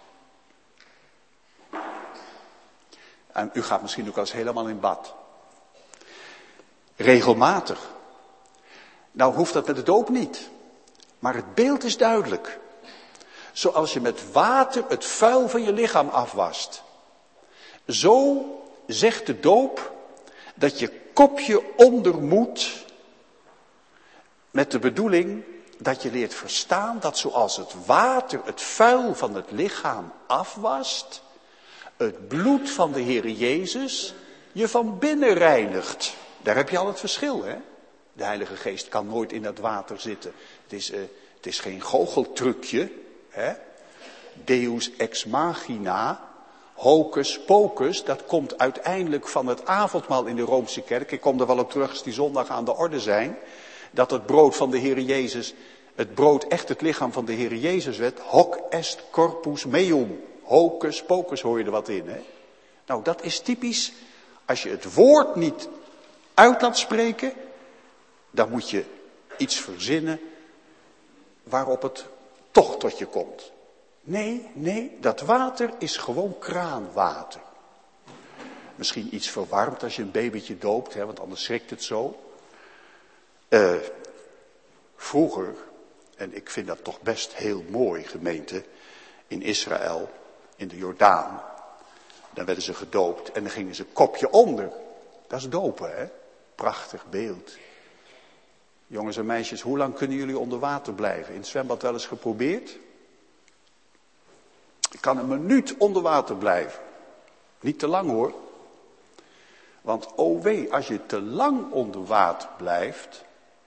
En u gaat misschien ook wel eens helemaal in bad. Regelmatig. Nou hoeft dat met de doop niet. Maar het beeld is duidelijk. Zoals je met water het vuil van je lichaam afwast. Zo zegt de doop dat je kopje onder moet. Met de bedoeling dat je leert verstaan dat zoals het water het vuil van het lichaam afwast, het bloed van de Heere Jezus je van binnen reinigt. Daar heb je al het verschil, hè? De Heilige Geest kan nooit in dat water zitten. Het is geen goocheltrucje, hè? Deus ex machina, hocus pocus, dat komt uiteindelijk van het avondmaal in de Roomse kerk. Ik kom er wel op terug als die zondag aan de orde zijn. Dat het brood van de Heere Jezus, het brood echt het lichaam van de Heere Jezus werd. Hoc est corpus meum. Hocus pocus, hoor je er wat in, hè? Nou, dat is typisch. Als je het woord niet uit laat spreken, dan moet je iets verzinnen waarop het toch tot je komt. Nee, dat water is gewoon kraanwater. Misschien iets verwarmd als je een babytje doopt, hè, want anders schrikt het zo. Vroeger, en ik vind dat toch best heel mooi, gemeente, in Israël, in de Jordaan, dan werden ze gedoopt en dan gingen ze kopje onder. Dat is dopen, hè? Prachtig beeld. Jongens en meisjes, hoe lang kunnen jullie onder water blijven? In het zwembad wel eens geprobeerd? Ik kan een minuut onder water blijven. Niet te lang hoor. Want oh wee, als je te lang onder water blijft,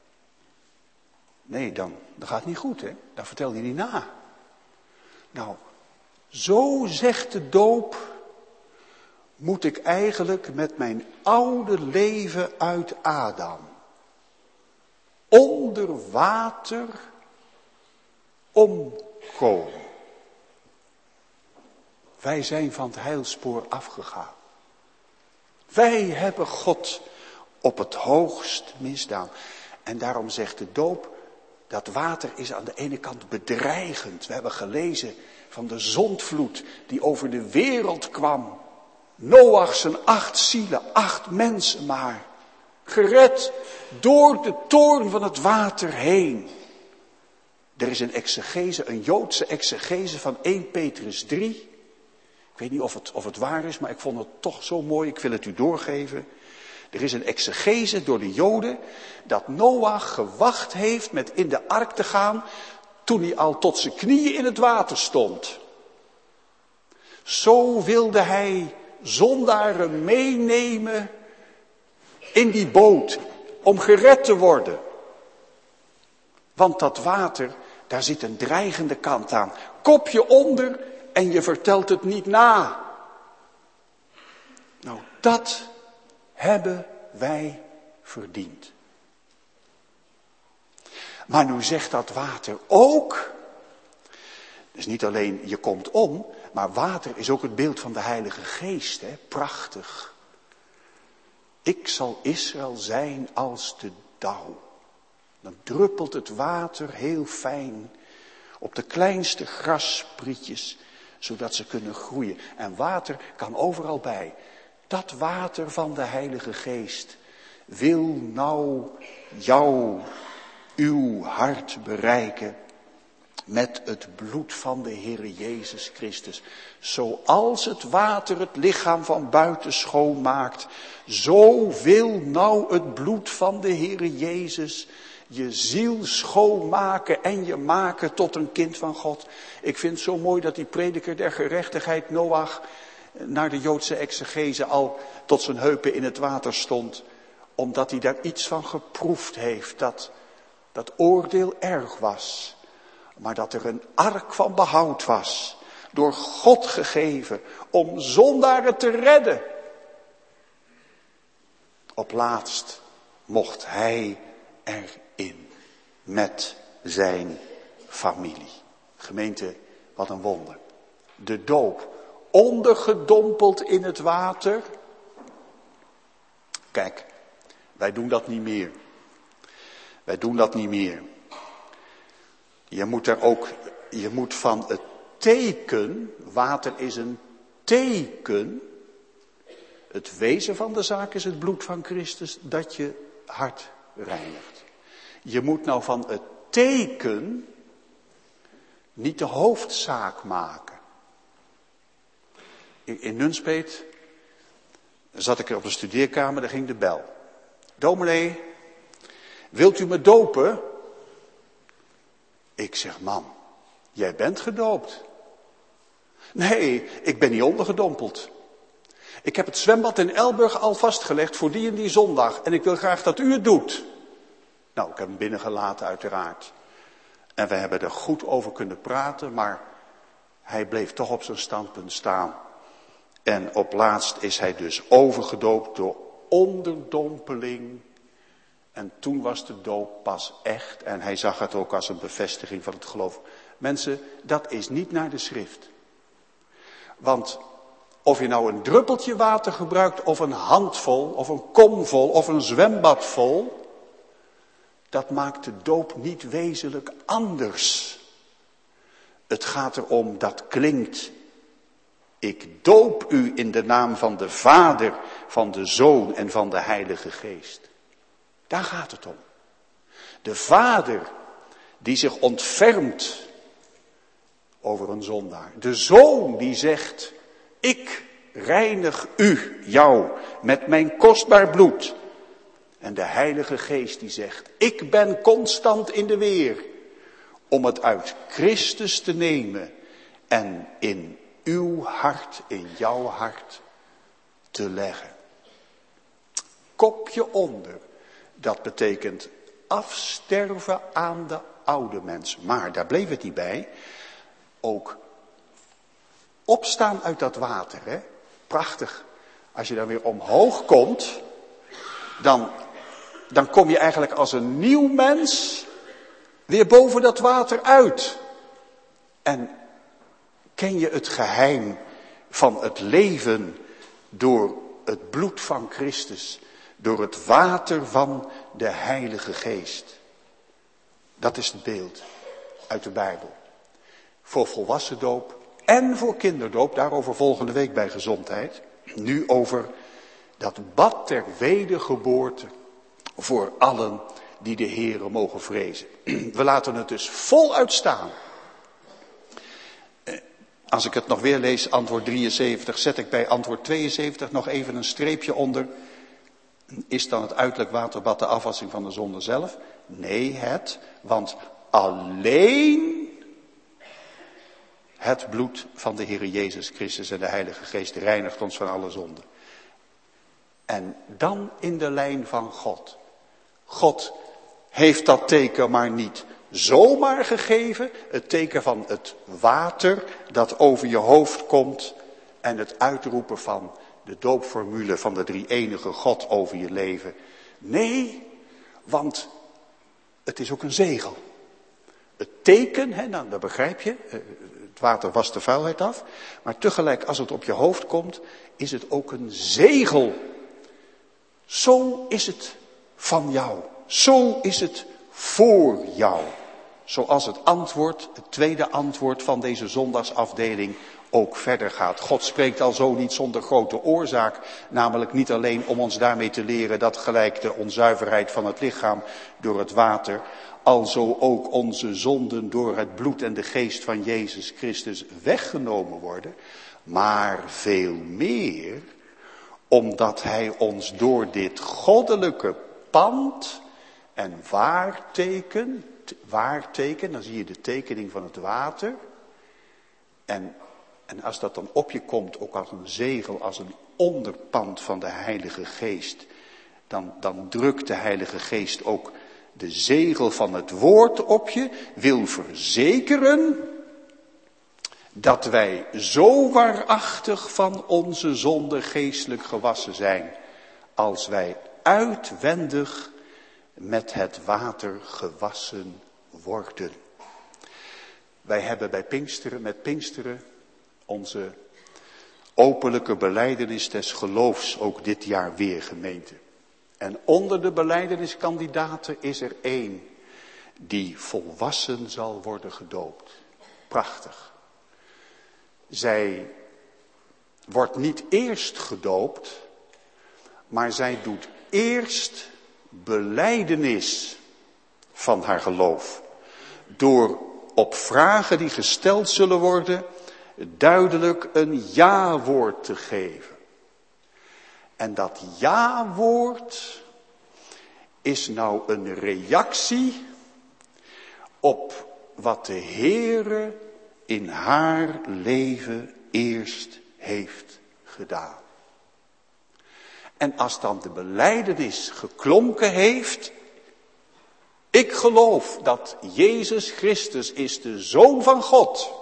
nee, dan gaat het niet goed, hè? Dan vertel je niet na. Nou, zo zegt de doop, moet ik eigenlijk met mijn oude leven uit Adam onder water omkomen. Wij zijn van het heilspoor afgegaan. Wij hebben God op het hoogst misdaan. En daarom zegt de doop, dat water is aan de ene kant bedreigend. We hebben gelezen van de zondvloed die over de wereld kwam. Noach zijn 8 zielen, 8 mensen maar. Gered door de toorn van het water heen. Er is een exegese, een Joodse exegese van 1 Petrus 3. Ik weet niet of het waar is, maar ik vond het toch zo mooi. Ik wil het u doorgeven. Er is een exegese door de Joden dat Noach gewacht heeft met in de ark te gaan toen hij al tot zijn knieën in het water stond. Zo wilde hij zondaren meenemen in die boot om gered te worden. Want dat water, daar zit een dreigende kant aan. Kopje onder en je vertelt het niet na. Nou, dat hebben wij verdiend. Maar nu zegt dat water ook, dus niet alleen je komt om, maar water is ook het beeld van de Heilige Geest, hè? Prachtig. Ik zal Israël zijn als de dauw. Dan druppelt het water heel fijn op de kleinste grassprietjes, zodat ze kunnen groeien. En water kan overal bij. Dat water van de Heilige Geest wil nou uw hart bereiken met het bloed van de Heere Jezus Christus. Zoals het water het lichaam van buiten schoonmaakt, zo wil nou het bloed van de Heere Jezus je ziel schoonmaken en je maken tot een kind van God. Ik vind het zo mooi dat die prediker der gerechtigheid Noach naar de Joodse exegese al tot zijn heupen in het water stond. Omdat hij daar iets van geproefd heeft, dat oordeel erg was. Maar dat er een ark van behoud was, door God gegeven, om zondaren te redden. Op laatst mocht hij erin, met zijn familie. Gemeente, wat een wonder. De doop, ondergedompeld in het water. Kijk, wij doen dat niet meer. Wij doen dat niet meer. Je moet van het teken, water is een teken. Het wezen van de zaak is het bloed van Christus dat je hart reinigt. Je moet nou van het teken niet de hoofdzaak maken. In Nunspeet zat ik er op de studeerkamer, daar ging de bel. Dominee, wilt u me dopen? Ik zeg, man, jij bent gedoopt. Nee, ik ben niet ondergedompeld. Ik heb het zwembad in Elburg al vastgelegd voor die en die zondag. En ik wil graag dat u het doet. Nou, ik heb hem binnengelaten uiteraard. En we hebben er goed over kunnen praten, maar hij bleef toch op zijn standpunt staan. En op laatst is hij dus overgedoopt door onderdompeling. En toen was de doop pas echt. En hij zag het ook als een bevestiging van het geloof. Mensen, dat is niet naar de schrift. Want of je nou een druppeltje water gebruikt, of een handvol, of een kom vol, of een zwembad vol. Dat maakt de doop niet wezenlijk anders. Het gaat erom, dat klinkt. Ik doop u in de naam van de Vader, van de Zoon en van de Heilige Geest. Daar gaat het om. De Vader die zich ontfermt over een zondaar. De Zoon die zegt, ik reinig jou met mijn kostbaar bloed. En de Heilige Geest die zegt, ik ben constant in de weer om het uit Christus te nemen en in uw hart, in jouw hart te leggen. Kopje onder, dat betekent afsterven aan de oude mens. Maar daar bleef het niet bij. Ook opstaan uit dat water, hè? Prachtig. Als je dan weer omhoog komt, dan kom je eigenlijk als een nieuw mens weer boven dat water uit. En ken je het geheim van het leven door het bloed van Christus, door het water van de Heilige Geest. Dat is het beeld uit de Bijbel. Voor volwassen doop en voor kinderdoop, daarover volgende week bij gezondheid. Nu over dat bad ter wedergeboorte voor allen die de Heere mogen vrezen. We laten het dus voluit staan. Als ik het nog weer lees, antwoord 73, zet ik bij antwoord 72 nog even een streepje onder. Is dan het uiterlijk waterbad de afwassing van de zonde zelf? Nee, want alleen het bloed van de Heere Jezus Christus en de Heilige Geest reinigt ons van alle zonden. En dan in de lijn van God. God heeft dat teken maar niet zomaar gegeven. Het teken van het water dat over je hoofd komt en het uitroepen van de doopformule van de drie-enige God over je leven. Nee, want het is ook een zegel. Het teken, nou, dat begrijp je, het water wast de vuilheid af. Maar tegelijk als het op je hoofd komt, is het ook een zegel. Zo is het van jou. Zo is het voor jou. Zoals het antwoord, het tweede antwoord van deze zondagsafdeling ook verder gaat. God spreekt al zo niet zonder grote oorzaak. Namelijk niet alleen om ons daarmee te leren dat gelijk de onzuiverheid van het lichaam door het water, alzo ook onze zonden door het bloed en de geest van Jezus Christus weggenomen worden. Maar veel meer omdat hij ons door dit goddelijke pand en waarteken, dan zie je de tekening van het water. En als dat dan op je komt, ook als een zegel, als een onderpand van de Heilige Geest, dan drukt de Heilige Geest ook de zegel van het woord op je, wil verzekeren dat wij zo waarachtig van onze zonde geestelijk gewassen zijn, als wij uitwendig met het water gewassen worden. Wij hebben met Pinksteren onze openlijke belijdenis des geloofs ook dit jaar weer, gemeente. En onder de belijdeniskandidaten is er één die volwassen zal worden gedoopt. Prachtig. Zij wordt niet eerst gedoopt, maar zij doet eerst belijdenis van haar geloof. Door op vragen die gesteld zullen worden, duidelijk een ja-woord te geven. En dat ja-woord is nou een reactie op wat de Heere in haar leven eerst heeft gedaan. En als dan de belijdenis geklonken heeft, ik geloof dat Jezus Christus is de Zoon van God,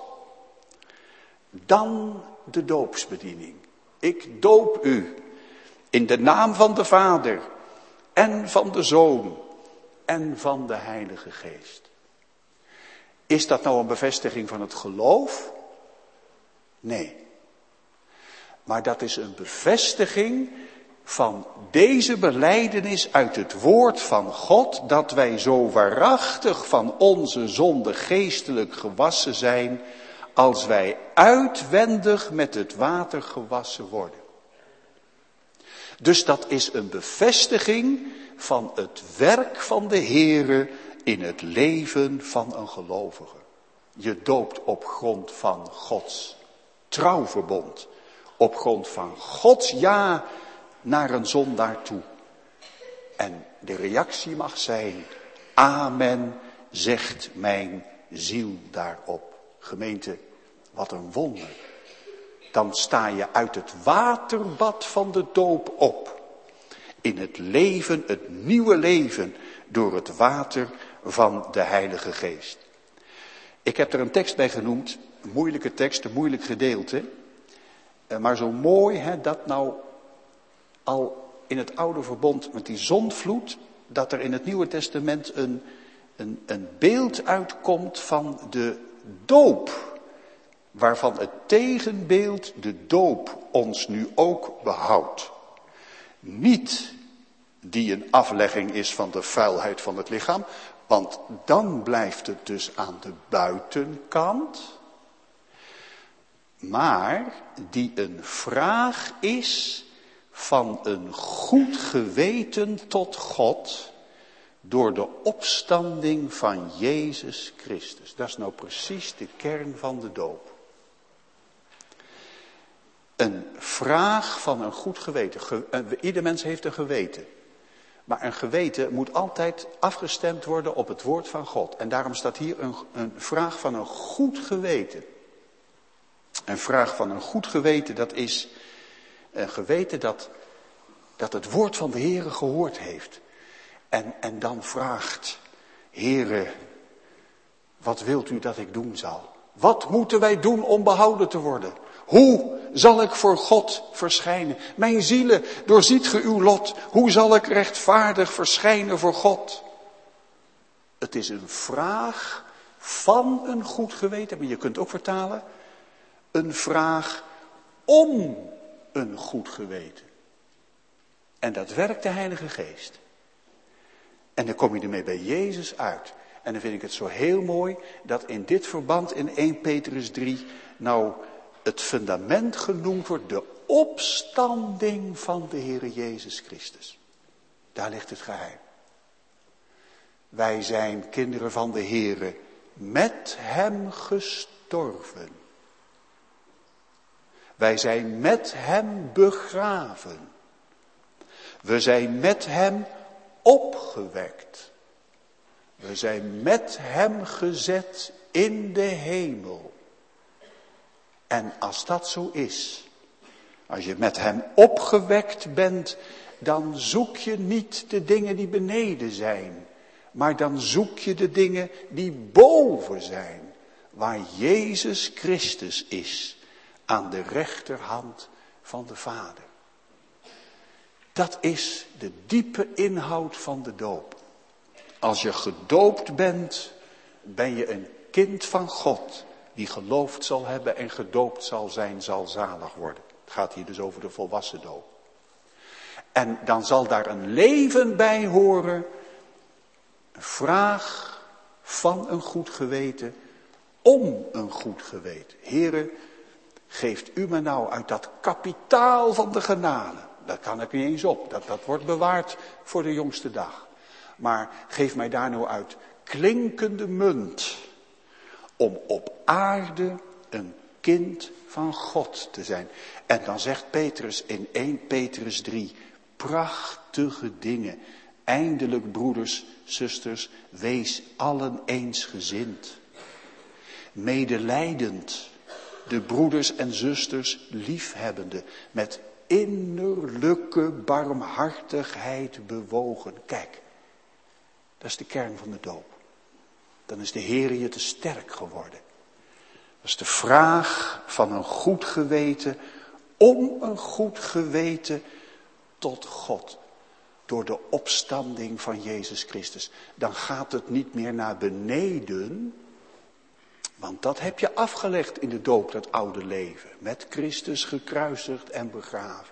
dan de doopsbediening. Ik doop u in de naam van de Vader en van de Zoon en van de Heilige Geest. Is dat nou een bevestiging van het geloof? Nee. Maar dat is een bevestiging van deze belijdenis uit het woord van God, dat wij zo waarachtig van onze zonde geestelijk gewassen zijn, als wij uitwendig met het water gewassen worden. Dus dat is een bevestiging van het werk van de Heere in het leven van een gelovige. Je doopt op grond van Gods trouwverbond. Op grond van Gods ja naar een zondaar toe. En de reactie mag zijn, amen, zegt mijn ziel daarop. Gemeente, wat een wonder. Dan sta je uit het waterbad van de doop op. In het leven, het nieuwe leven, door het water van de Heilige Geest. Ik heb er een tekst bij genoemd, een moeilijke tekst, een moeilijk gedeelte. Maar zo mooi, dat nou al in het oude verbond met die zondvloed, dat er in het Nieuwe Testament een beeld uitkomt van de doop. Waarvan het tegenbeeld, de doop, ons nu ook behoudt. Niet die een aflegging is van de vuilheid van het lichaam. Want dan blijft het dus aan de buitenkant. Maar die een vraag is van een goed geweten tot God door de opstanding van Jezus Christus. Dat is nou precies de kern van de doop. Een vraag van een goed geweten. Ieder mens heeft een geweten. Maar een geweten moet altijd afgestemd worden op het woord van God. En daarom staat hier een vraag van een goed geweten. Een vraag van een goed geweten, dat is een geweten dat het woord van de Heere gehoord heeft. En dan vraagt, Heere, wat wilt u dat ik doen zal? Wat moeten wij doen om behouden te worden? Hoe zal ik voor God verschijnen? Mijn zielen, doorziet ge uw lot. Hoe zal ik rechtvaardig verschijnen voor God? Het is een vraag van een goed geweten. Maar je kunt ook vertalen, een vraag om een goed geweten. En dat werkt de Heilige Geest. En dan kom je ermee bij Jezus uit. En dan vind ik het zo heel mooi dat in dit verband in 1 Petrus 3 nou het fundament genoemd wordt, de opstanding van de Heere Jezus Christus. Daar ligt het geheim. Wij zijn kinderen van de Heere met hem gestorven. Wij zijn met hem begraven. We zijn met hem opgewekt. We zijn met hem gezet in de hemel. En als dat zo is, als je met hem opgewekt bent, dan zoek je niet de dingen die beneden zijn. Maar dan zoek je de dingen die boven zijn. Waar Jezus Christus is, aan de rechterhand van de Vader. Dat is de diepe inhoud van de doop. Als je gedoopt bent, ben je een kind van God. Die geloofd zal hebben en gedoopt zal zijn, zal zalig worden. Het gaat hier dus over de volwassen doop. En dan zal daar een leven bij horen. Een vraag van een goed geweten. Om een goed geweten. Heere, geeft u me nou uit dat kapitaal van de genade. Dat kan ik niet eens op. Dat wordt bewaard voor de jongste dag. Maar geef mij daar nou uit klinkende munt. Om op aarde een kind van God te zijn. En dan zegt Petrus in 1 Petrus 3. Prachtige dingen. Eindelijk broeders, zusters, wees allen eensgezind. Medelijdend. De broeders en zusters liefhebbende. Met innerlijke barmhartigheid bewogen. Kijk, dat is de kern van de doop. Dan is de Heere je te sterk geworden. Dat is de vraag van een goed geweten, om een goed geweten tot God. Door de opstanding van Jezus Christus. Dan gaat het niet meer naar beneden. Want dat heb je afgelegd in de doop, dat oude leven. Met Christus gekruisigd en begraven.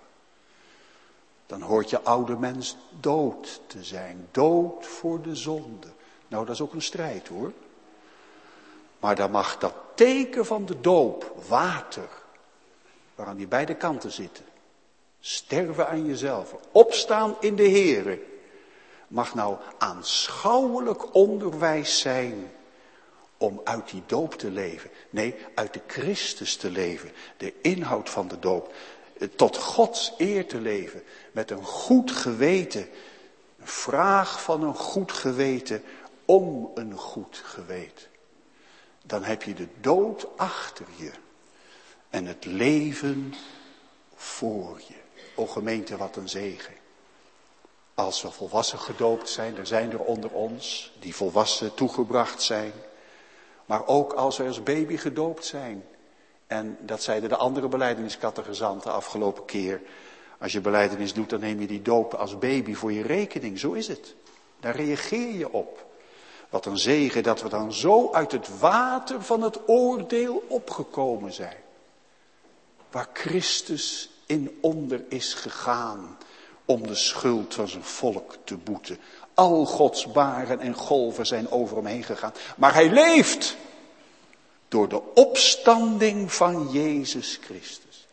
Dan hoort je oude mens dood te zijn. Dood voor de zonde. Nou, dat is ook een strijd hoor. Maar dan mag dat teken van de doop, water, waaraan die beide kanten zitten. Sterven aan jezelf, opstaan in de Heere. Mag nou aanschouwelijk onderwijs zijn om uit die doop te leven. Nee, uit de Christus te leven. De inhoud van de doop. Tot Gods eer te leven. Met een goed geweten. Een vraag van een goed geweten. Om een goed geweten. Dan heb je de dood achter je. En het leven voor je. O gemeente, wat een zegen. Als we volwassen gedoopt zijn. Er zijn er onder ons die volwassen toegebracht zijn. Maar ook als we als baby gedoopt zijn. En dat zeiden de andere belijdeniscatechisanten afgelopen keer. Als je belijdenis doet, dan neem je die doop als baby voor je rekening. Zo is het. Daar reageer je op. Wat een zegen dat we dan zo uit het water van het oordeel opgekomen zijn. Waar Christus in onder is gegaan. om de schuld van zijn volk te boeten. Al Gods baren en golven zijn over hem heen gegaan. Maar hij leeft door de opstanding van Jezus Christus.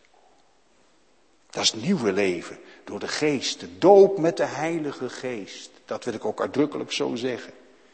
Dat is nieuwe leven door de geest, de doop met de Heilige Geest. Dat wil ik ook uitdrukkelijk zo zeggen.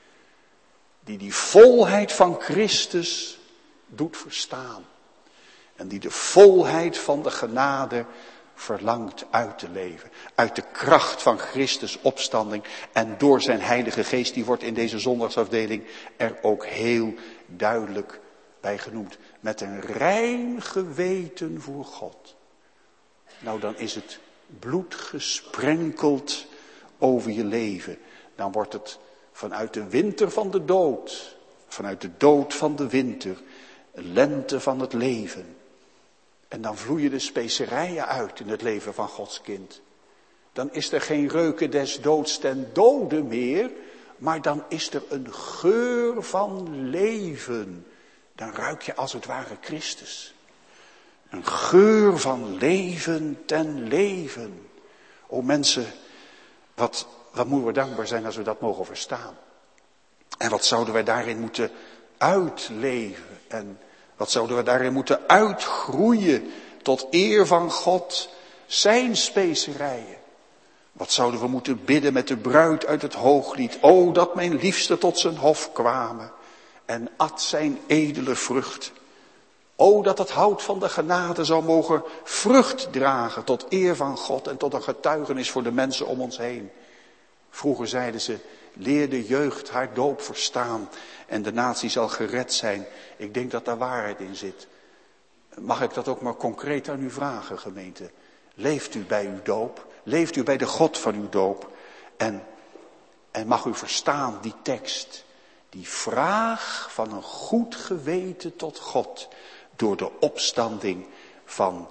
Die volheid van Christus doet verstaan. En die de volheid van de genade verlangt uit te leven. Uit de kracht van Christus opstanding. En door zijn Heilige Geest, die wordt in deze zondagsafdeling er ook heel duidelijk bij genoemd. Met een rein geweten voor God. Nou, dan is het bloed gesprenkeld over je leven. Dan wordt het vanuit de winter van de dood, vanuit de dood van de winter, lente van het leven. En dan vloeien de specerijen uit in het leven van Gods kind. Dan is er geen reuken des doods ten dode meer, maar dan is er een geur van leven. Dan ruik je als het ware Christus. Een geur van leven ten leven. O mensen, wat moeten we dankbaar zijn als we dat mogen verstaan. En wat zouden wij daarin moeten uitleven. En wat zouden we daarin moeten uitgroeien tot eer van God. Zijn specerijen. Wat zouden we moeten bidden met de bruid uit het hooglied. O, dat mijn liefste tot zijn hof kwamen. En at zijn edele vrucht. O, dat het hout van de genade zou mogen vrucht dragen tot eer van God en tot een getuigenis voor de mensen om ons heen. Vroeger zeiden ze, leer de jeugd haar doop verstaan en de natie zal gered zijn. Ik denk dat daar waarheid in zit. Mag ik dat ook maar concreet aan u vragen, gemeente? Leeft u bij uw doop? Leeft u bij de God van uw doop? En mag u verstaan die tekst, die vraag van een goed geweten tot God door de opstanding van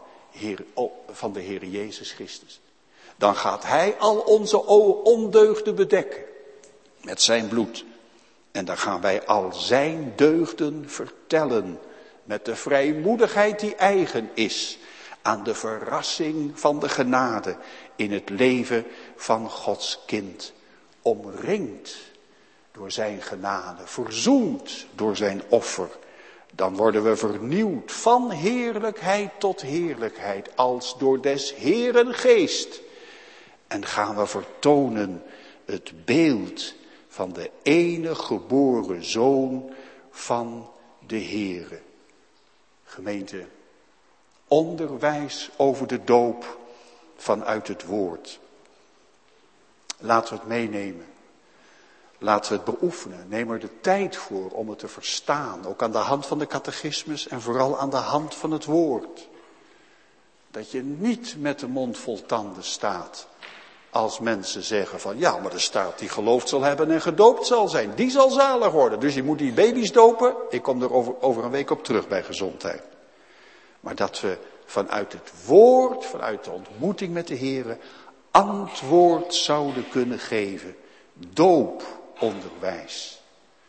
de Heer Jezus Christus. Dan gaat hij al onze ondeugden bedekken met zijn bloed. En dan gaan wij al zijn deugden vertellen met de vrijmoedigheid die eigen is aan de verrassing van de genade in het leven van Gods kind. Omringd door zijn genade, verzoend door zijn offer. Dan worden we vernieuwd van heerlijkheid tot heerlijkheid als door des Heeren geest. En gaan we vertonen het beeld van de enige geboren Zoon van de Heere. Gemeente, onderwijs over de doop vanuit het woord. Laten we het meenemen. Laten we het beoefenen. Neem er de tijd voor om het te verstaan. Ook aan de hand van de catechismus en vooral aan de hand van het woord. Dat je niet met de mond vol tanden staat. Als mensen zeggen van ja, maar er staat die geloofd zal hebben en gedoopt zal zijn. Die zal zalig worden. Dus je moet die baby's dopen. Ik kom er over een week op terug bij gezondheid. Maar dat we vanuit het woord, vanuit de ontmoeting met de Heere, antwoord zouden kunnen geven. Dooponderwijs.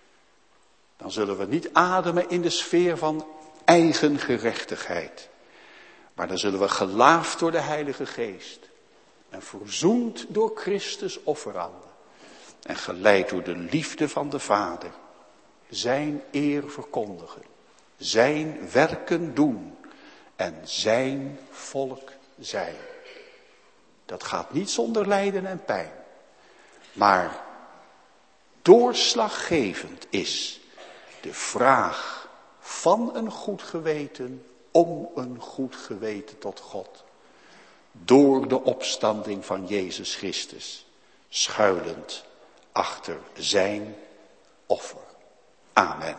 Dan zullen we niet ademen in de sfeer van eigen gerechtigheid. Maar dan zullen we gelaafd door de Heilige Geest. En verzoend door Christus offerande. En geleid door de liefde van de Vader. Zijn eer verkondigen. Zijn werken doen. En zijn volk zijn. Dat gaat niet zonder lijden en pijn. Maar doorslaggevend is de vraag van een goed geweten om een goed geweten tot God. Door de opstanding van Jezus Christus, schuilend achter zijn offer. Amen.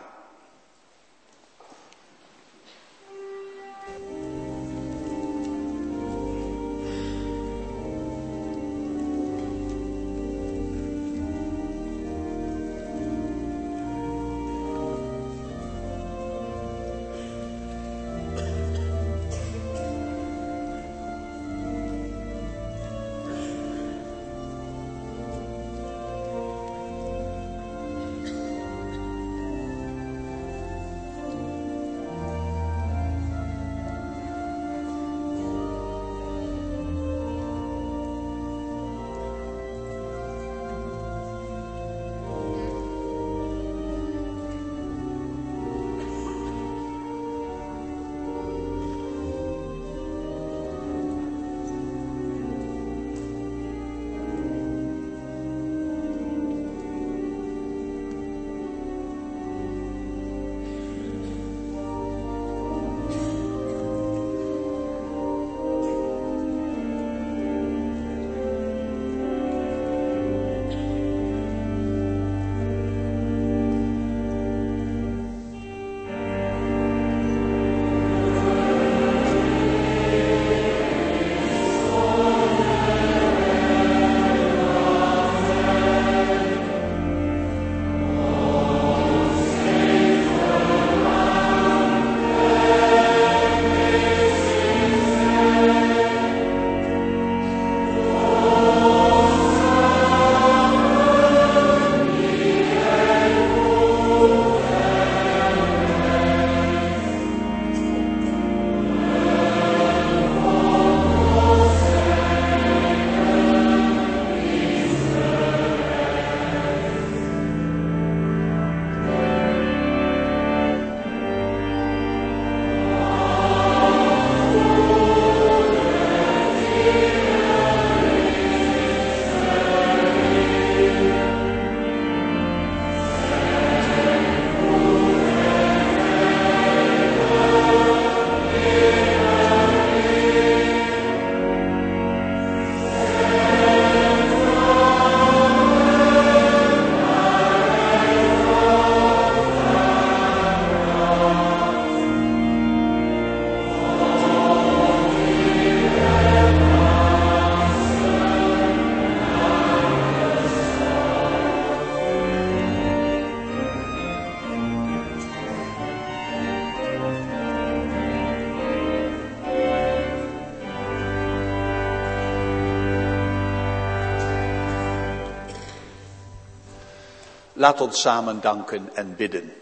Laat ons samen danken en bidden.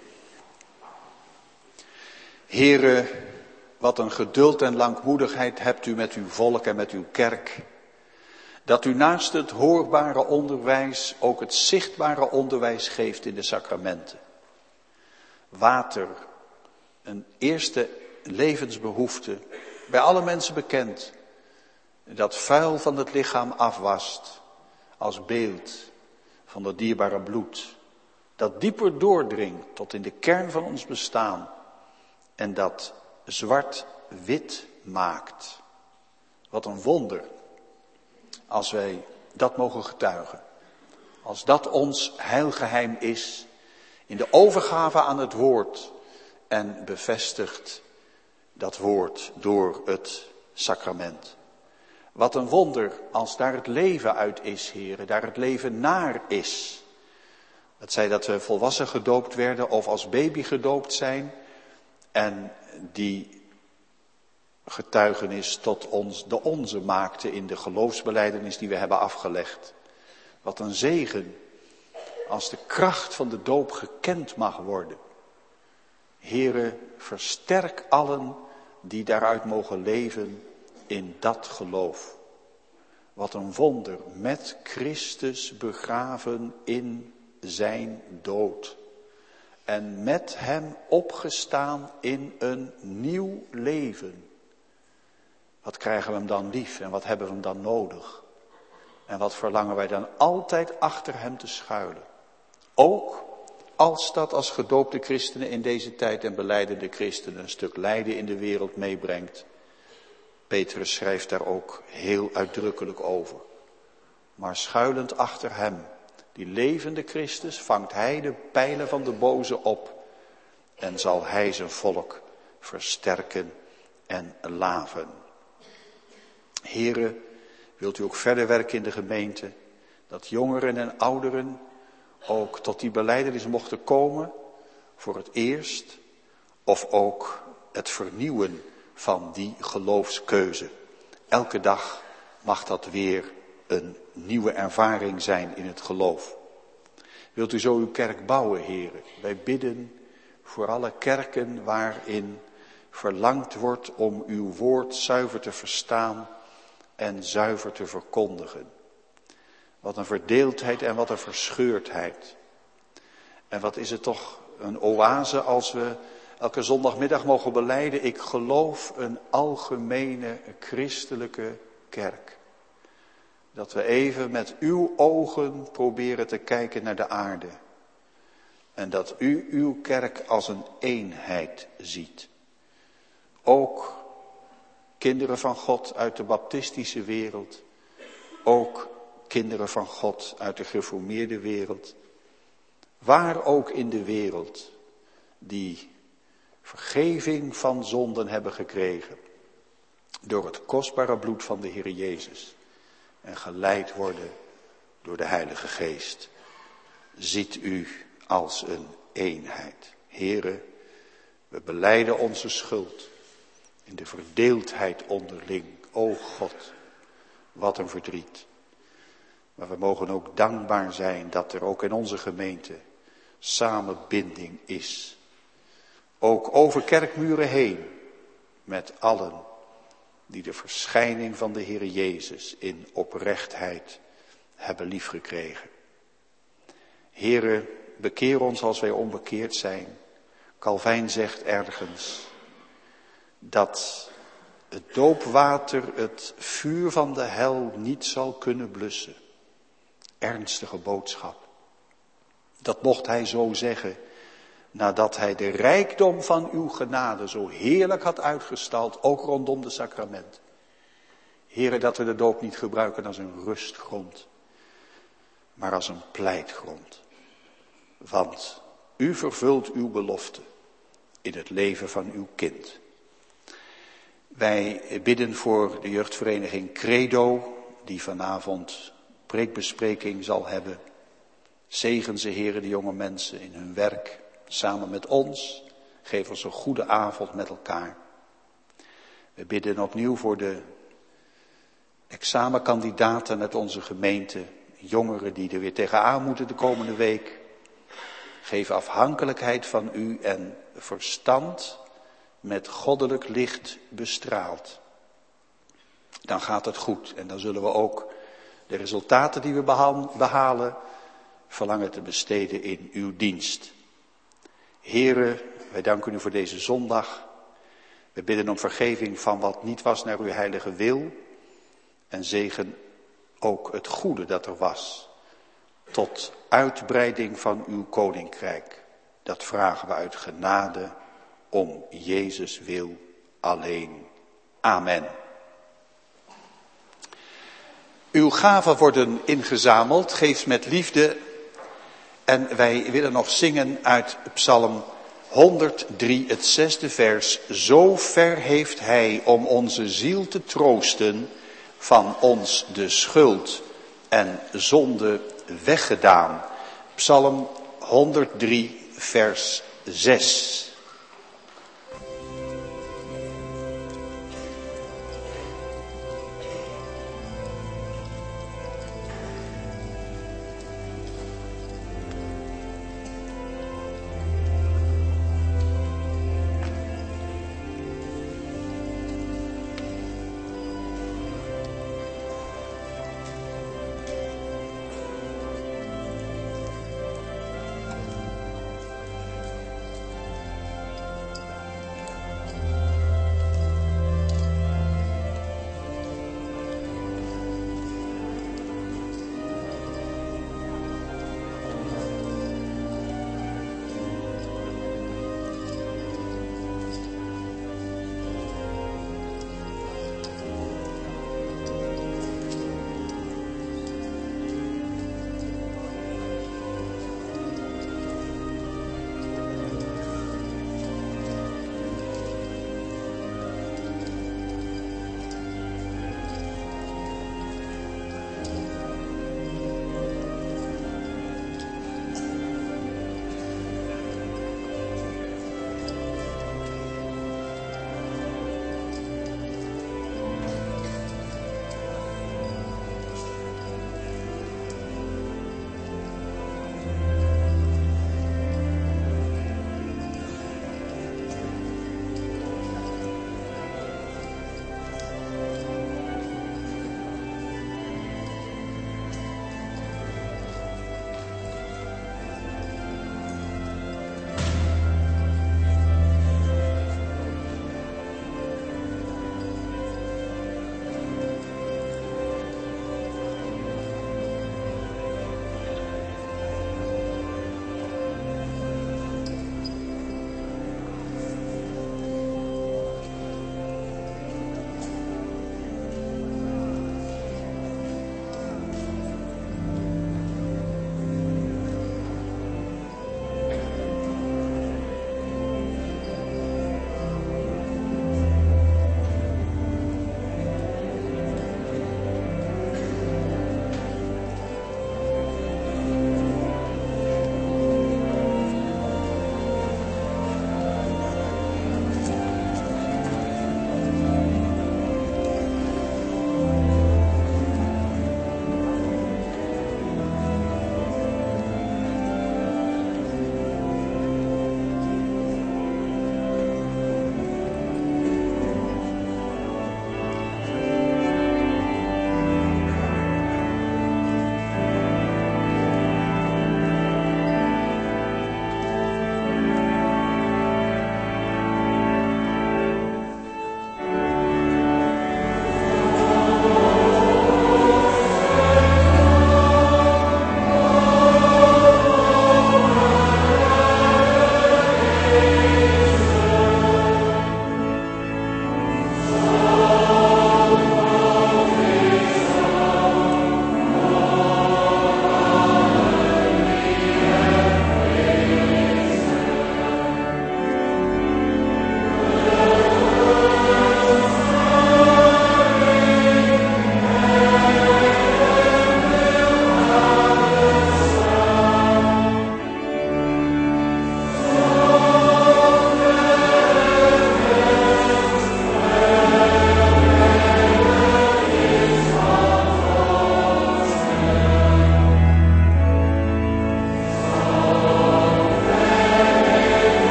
Heere, wat een geduld en langmoedigheid hebt u met uw volk en met uw kerk. Dat u naast het hoorbare onderwijs ook het zichtbare onderwijs geeft in de sacramenten. Water, een eerste levensbehoefte, bij alle mensen bekend. Dat vuil van het lichaam afwast als beeld van het dierbare bloed. Dat dieper doordringt tot in de kern van ons bestaan. En dat zwart-wit maakt. Wat een wonder als wij dat mogen getuigen. Als dat ons heilgeheim is in de overgave aan het woord en bevestigt dat woord door het sacrament. Wat een wonder als daar het leven uit is, heren, daar het leven naar is. Het zij dat we volwassen gedoopt werden of als baby gedoopt zijn en die getuigenis tot ons de onze maakte in de geloofsbelijdenis die we hebben afgelegd. Wat een zegen als de kracht van de doop gekend mag worden. Heere, versterk allen die daaruit mogen leven in dat geloof. Wat een wonder, met Christus begraven in zijn dood. En met hem opgestaan in een nieuw leven. Wat krijgen we hem dan lief en wat hebben we hem dan nodig? En wat verlangen wij dan altijd achter hem te schuilen? Ook als dat als gedoopte christenen in deze tijd en belijdende christenen een stuk lijden in de wereld meebrengt. Petrus schrijft daar ook heel uitdrukkelijk over. Maar schuilend achter hem, die levende Christus, vangt hij de pijlen van de boze op. En zal hij zijn volk versterken en laven. Here, wilt u ook verder werken in de gemeente, dat jongeren en ouderen ook tot die belijdenis mochten komen voor het eerst, of ook het vernieuwen van die geloofskeuze. Elke dag mag dat weer een nieuwe ervaring zijn in het geloof. Wilt u zo uw kerk bouwen, heren? Wij bidden voor alle kerken waarin verlangd wordt om uw woord zuiver te verstaan en zuiver te verkondigen. Wat een verdeeldheid en wat een verscheurdheid. En wat is het toch een oase als we elke zondagmiddag mogen belijden: ik geloof een algemene christelijke kerk. Dat we even met uw ogen proberen te kijken naar de aarde. En dat u uw kerk als een eenheid ziet. Ook kinderen van God uit de baptistische wereld. Ook kinderen van God uit de gereformeerde wereld. Waar ook in de wereld die vergeving van zonden hebben gekregen. Door het kostbare bloed van de Heer Jezus. En geleid worden door de Heilige Geest. Ziet u als een eenheid. Here, we belijden onze schuld. In de verdeeldheid onderling. O God, wat een verdriet. Maar we mogen ook dankbaar zijn dat er ook in onze gemeente samenbinding is. Ook over kerkmuren heen. Met allen die de verschijning van de Heer Jezus in oprechtheid hebben liefgekregen. Heere, bekeer ons als wij onbekeerd zijn. Calvijn zegt ergens dat het doopwater het vuur van de hel niet zal kunnen blussen. Ernstige boodschap. Dat mocht hij zo zeggen nadat hij de rijkdom van uw genade zo heerlijk had uitgestald, ook rondom de sacrament. Heere, dat we de doop niet gebruiken als een rustgrond, maar als een pleitgrond. Want u vervult uw belofte in het leven van uw kind. Wij bidden voor de jeugdvereniging Credo, die vanavond preekbespreking zal hebben. Zegen ze, Heere, de jonge mensen in hun werk, samen met ons. Geef ons een goede avond met elkaar. We bidden opnieuw voor de examenkandidaten uit onze gemeente. Jongeren die er weer tegenaan moeten de komende week. Geef afhankelijkheid van u en verstand met goddelijk licht bestraald. Dan gaat het goed en dan zullen we ook de resultaten die we behalen verlangen te besteden in uw dienst. Here, wij danken u voor deze zondag. We bidden om vergeving van wat niet was naar uw heilige wil. En zegen ook het goede dat er was. Tot uitbreiding van uw koninkrijk. Dat vragen we uit genade om Jezus wil alleen. Amen. Uw gaven worden ingezameld, geef met liefde. En wij willen nog zingen uit Psalm 103, het 6e vers. Zo ver heeft hij om onze ziel te troosten, van ons de schuld en zonde weggedaan. Psalm 103, vers 6.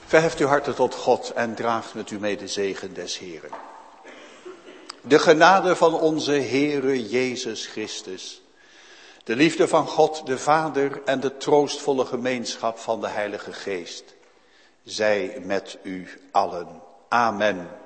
Verheft uw harten tot God en draagt met u mee de zegen des Heeren. De genade van onze Heere Jezus Christus, de liefde van God de Vader en de troostvolle gemeenschap van de Heilige Geest, zij met u allen. Amen.